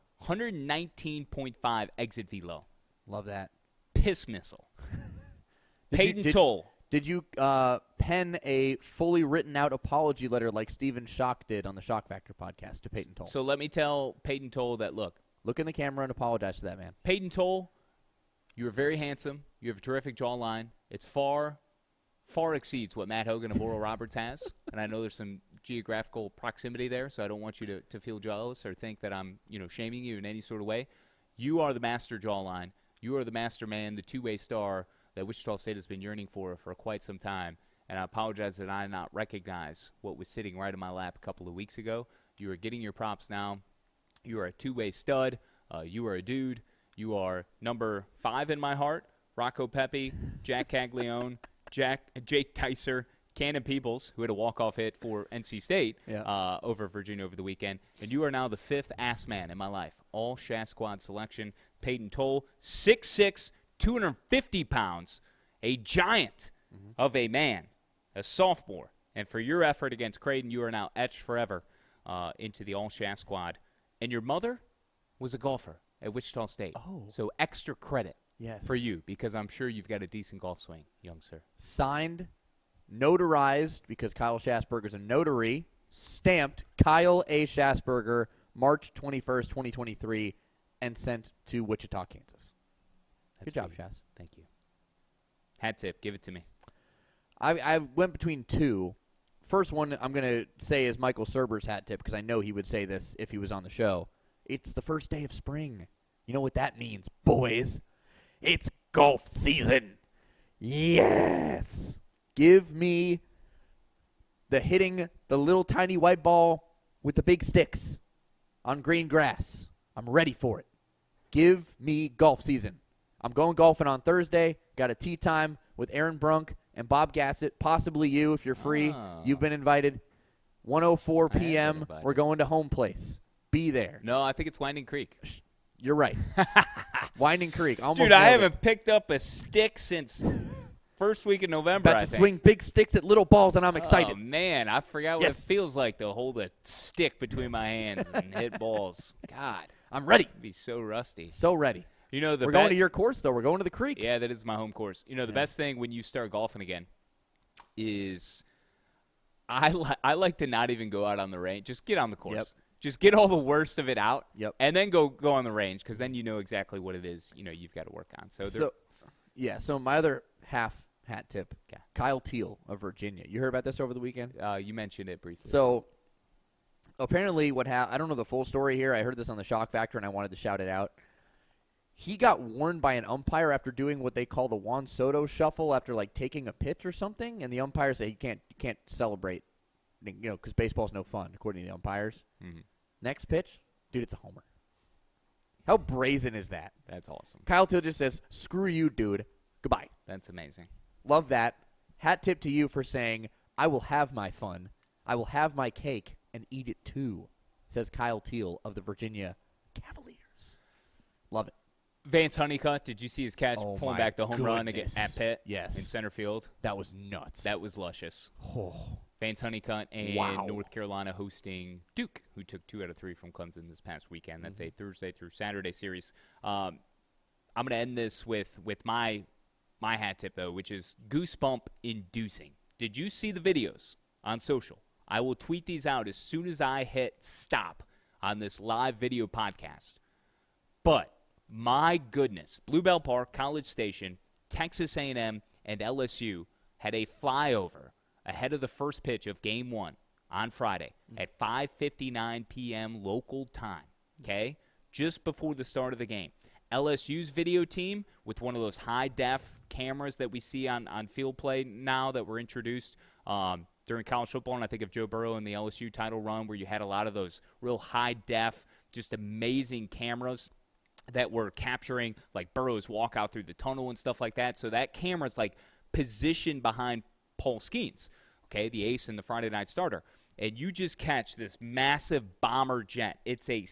119.5 exit velo. Love that. Piss missile. Peyton Toll. Did you pen a fully written out apology letter like Stephen Schock did on the Shock Factor podcast to Peyton Toll? So let me tell Peyton Toll that, look in the camera and apologize to that man. Peyton Toll, you are very handsome. You have a terrific jawline. It's far far exceeds what Matt Hogan of Oral Roberts has, and I know there's some geographical proximity there, so I don't want you to feel jealous or think that I'm, shaming you in any sort of way. You are the master jawline. You are the master man, the two-way star that Wichita State has been yearning for quite some time, and I apologize that I did not recognize what was sitting right in my lap a couple of weeks ago. You are getting your props now. You are a two-way stud. You are a dude. You are number 5 in my heart. Rocco Pepe, Jack Caglione, Jake Ticer, Cannon Peebles, who had a walk-off hit for NC State over Virginia over the weekend. And you are now the 5th ass man in my life. All Shas Squad selection. Peyton Toll, 6'6", 250 pounds, a giant of a man, a sophomore. And for your effort against Creighton, you are now etched forever into the All Shas Squad. And your mother was a golfer at Wichita State. Oh. So extra credit for you, because I'm sure you've got a decent golf swing, young sir. Signed, notarized, because Kyle Schasberger's a notary, stamped Kyle A. Schasberger, March 21st, 2023, and sent to Wichita, Kansas. Good job, Shas. Thank you. Hat tip, give it to me. I went between two. First one I'm going to say is Michael Serber's hat tip, because I know he would say this if he was on the show. It's the first day of spring. You know what that means, boys? It's golf season. Yes. Give me the hitting the little tiny white ball with the big sticks on green grass. I'm ready for it. Give me golf season. I'm going golfing on Thursday. Got a tee time with Aaron Brunk and Bob Gassett. Possibly you if you're free. Oh. You've been invited. 1:04 p.m. We're going to home place. Be there. No, I think it's Winding Creek. You're right. Winding Creek. Dude, I haven't picked up a stick since first week in November, About to swing big sticks at little balls, and I'm excited. Oh, man. I forgot what it feels like to hold a stick between my hands and hit balls. God. I'm ready. I'd be so rusty. So ready. We're going to your course, though. We're going to the creek. Yeah, that is my home course. The best thing when you start golfing again is I like to not even go out on the range. Just get on the course. Yep. Just get all the worst of it out, and then go on the range, because then you know exactly what it is you've got to work on. So my other half hat tip, Kyle Teal of Virginia. You heard about this over the weekend? You mentioned it briefly. So apparently I don't know the full story here. I heard this on the Shock Factor, and I wanted to shout it out. He got warned by an umpire after doing what they call the Juan Soto shuffle after taking a pitch or something, and the umpire said you can't celebrate, because baseball's no fun according to the umpires. Mm-hmm. Next pitch, dude, it's a homer. How brazen is that? That's awesome. Kyle Teal just says, "Screw you, dude. Goodbye." That's amazing. Love that. Hat tip to you for saying, "I will have my fun. I will have my cake and eat it too," says Kyle Teal of the Virginia Cavaliers. Love it. Vance Honeycutt, did you see his catch pulling back the home run at Pitt? Yes. In center field? That was nuts. That was luscious. Oh. Vance Honeycutt and North Carolina hosting Duke, who took 2 out of 3 from Clemson this past weekend. That's a Thursday through Saturday series. I'm going to end this with my hat tip, though, which is goosebump inducing. Did you see the videos on social? I will tweet these out as soon as I hit stop on this live video podcast. But my goodness, Bluebell Park, College Station, Texas A&M, and LSU had a flyover ahead of the first pitch of Game 1 on Friday at 5:59 p.m. local time, okay, just before the start of the game. LSU's video team, with one of those high-def cameras that we see on field play now that were introduced during college football, and I think of Joe Burrow and the LSU title run where you had a lot of those real high-def, just amazing cameras that were capturing Burrow's walk out through the tunnel and stuff like that. So that camera's positioned behind Paul Skeens, okay, the ace and the Friday night starter. And you just catch this massive bomber jet. It's a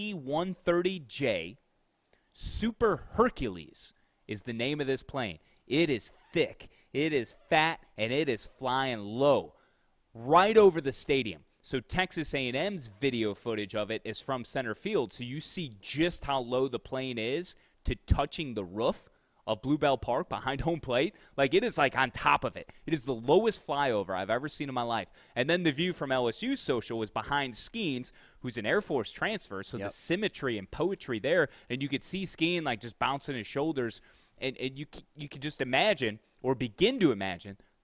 C-130J. Super Hercules is the name of this plane. It is thick, it is fat, and it is flying low right over the stadium. So Texas A&M's video footage of it is from center field, so you see just how low the plane is to touching the roof of Bluebell Park behind home plate. It is on top of it. It is the lowest flyover I've ever seen in my life. And then the view from LSU's social was behind Skeens, who's an Air Force transfer, so the symmetry and poetry there, and you could see Skeen just bouncing his shoulders, and you could just imagine or begin to imagine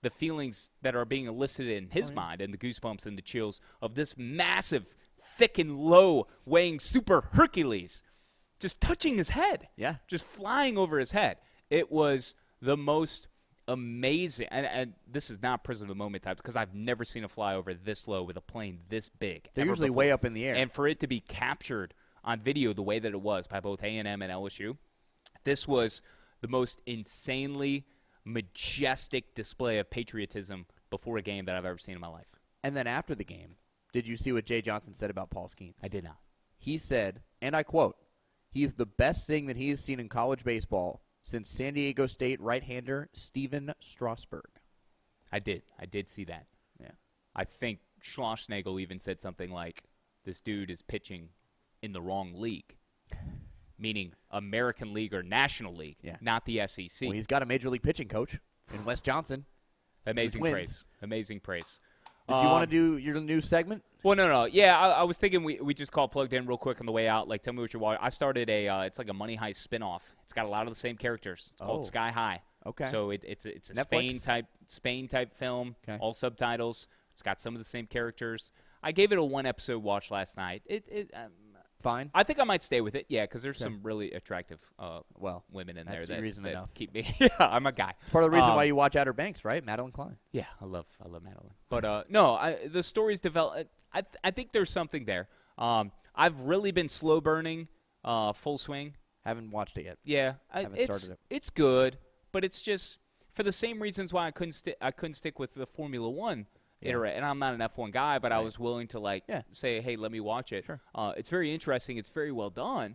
the feelings that are being elicited in his mind and the goosebumps and the chills of this massive, thick and low weighing Super Hercules just touching his head. Yeah. Just flying over his head. It was the most amazing. And this is not prisoner of the moment type because I've never seen a flyover this low with a plane this big. They're usually way up in the air. And for it to be captured on video the way that it was by both A&M and LSU, this was the most insanely majestic display of patriotism before a game that I've ever seen in my life. And then after the game, did you see what Jay Johnson said about Paul Skeens? I did not. He said, and I quote, "He's the best thing that he has seen in college baseball since San Diego State right-hander Steven Strasburg." I did see that. Yeah. I think Schlossnagel even said something like, this dude is pitching in the wrong league, meaning American League or National League, not the SEC. Well, he's got a major league pitching coach in Wes Johnson. Amazing praise. Amazing praise. Did you want to do your new segment? Well, no. Yeah, I was thinking we just call Plugged In real quick on the way out. Like, tell me what you're watching. I started it's like a Money Heist spinoff. It's got a lot of the same characters. It's called Sky High. Okay. So it's a Netflix? Spain type film. Okay. All subtitles. It's got some of the same characters. I gave it a 1-episode watch last night. Fine. I think I might stay with it. Yeah, because there's some really attractive women in that's there reason that enough. keep me. Yeah, I'm a guy. It's part of the reason why you watch Outer Banks, right? Madeline Klein. Yeah, I love Madeline. But no, the story's developed. I think there's something there. I've really been slow burning Full Swing. Haven't watched it yet. Yeah, haven't started it. It's good, but it's just for the same reasons why I couldn't stick with the Formula One. And I'm not an F1 guy, but I was willing to say, hey, let me watch it. Sure. It's very interesting. It's very well done.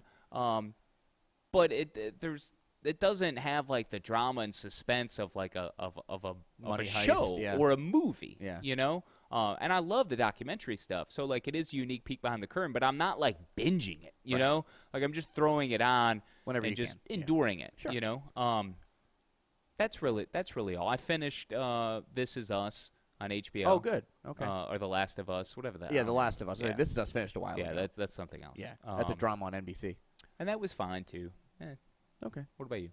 But it doesn't have like the drama and suspense of like a show or a movie. Yeah. You know. And I love the documentary stuff. So like it is a unique peek behind the curtain, but I'm not like binging it. You know, like I'm just throwing it on whenever and you just can. enduring it. Sure. You know. That's really all. I finished This Is Us on HBO. Oh, good. Okay. Or The Last of Us, whatever that. Yeah, The Last of Us. Yeah. This Is Us finished a while ago. Yeah, that's something else. Yeah, that's a drama on NBC. And that was fine too. Okay. What about you?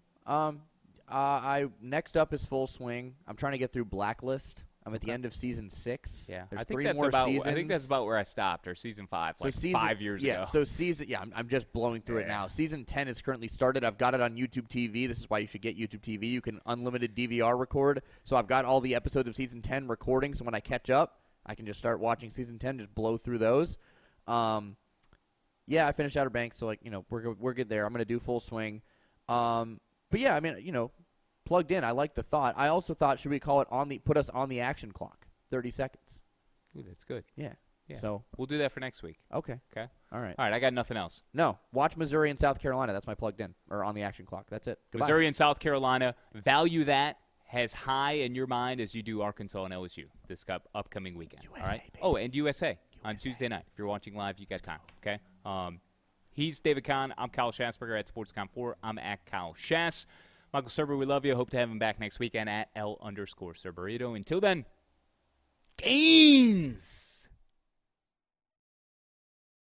I next up is Full Swing. I'm trying to get through Blacklist. I'm at the end of season 6. Yeah, There's I think 3 that's more about. seasons. I think that's about where I stopped, or season 5, like 5 years ago. So I'm just blowing through it now. Season 10 is currently started. I've got it on YouTube TV. This is why you should get YouTube TV. You can unlimited DVR record. So I've got all the episodes of season 10 recording. So when I catch up, I can just start watching season 10, just blow through those. I finished Outer Banks, so we're good there. I'm gonna do Full Swing. But yeah, I mean, Plugged In. I like the thought. I also thought, should we call it put us on the action clock? 30 seconds. Ooh, that's good. Yeah. So we'll do that for next week. Okay. All right. I got nothing else. No. Watch Missouri and South Carolina. That's my Plugged In, or on the action clock. That's it. Goodbye. Missouri and South Carolina. Value that as high in your mind as you do Arkansas and LSU this upcoming weekend. USA, all right. baby. Oh, and USA on Tuesday night. If you're watching live, you got time. Okay. He's David Kahn. I'm Kyle Schassberger at SportsCon4. I'm at Kyle Schass. Michael Cerber, we love you. Hope to have him back next weekend at L_Cerberito. Until then, gains.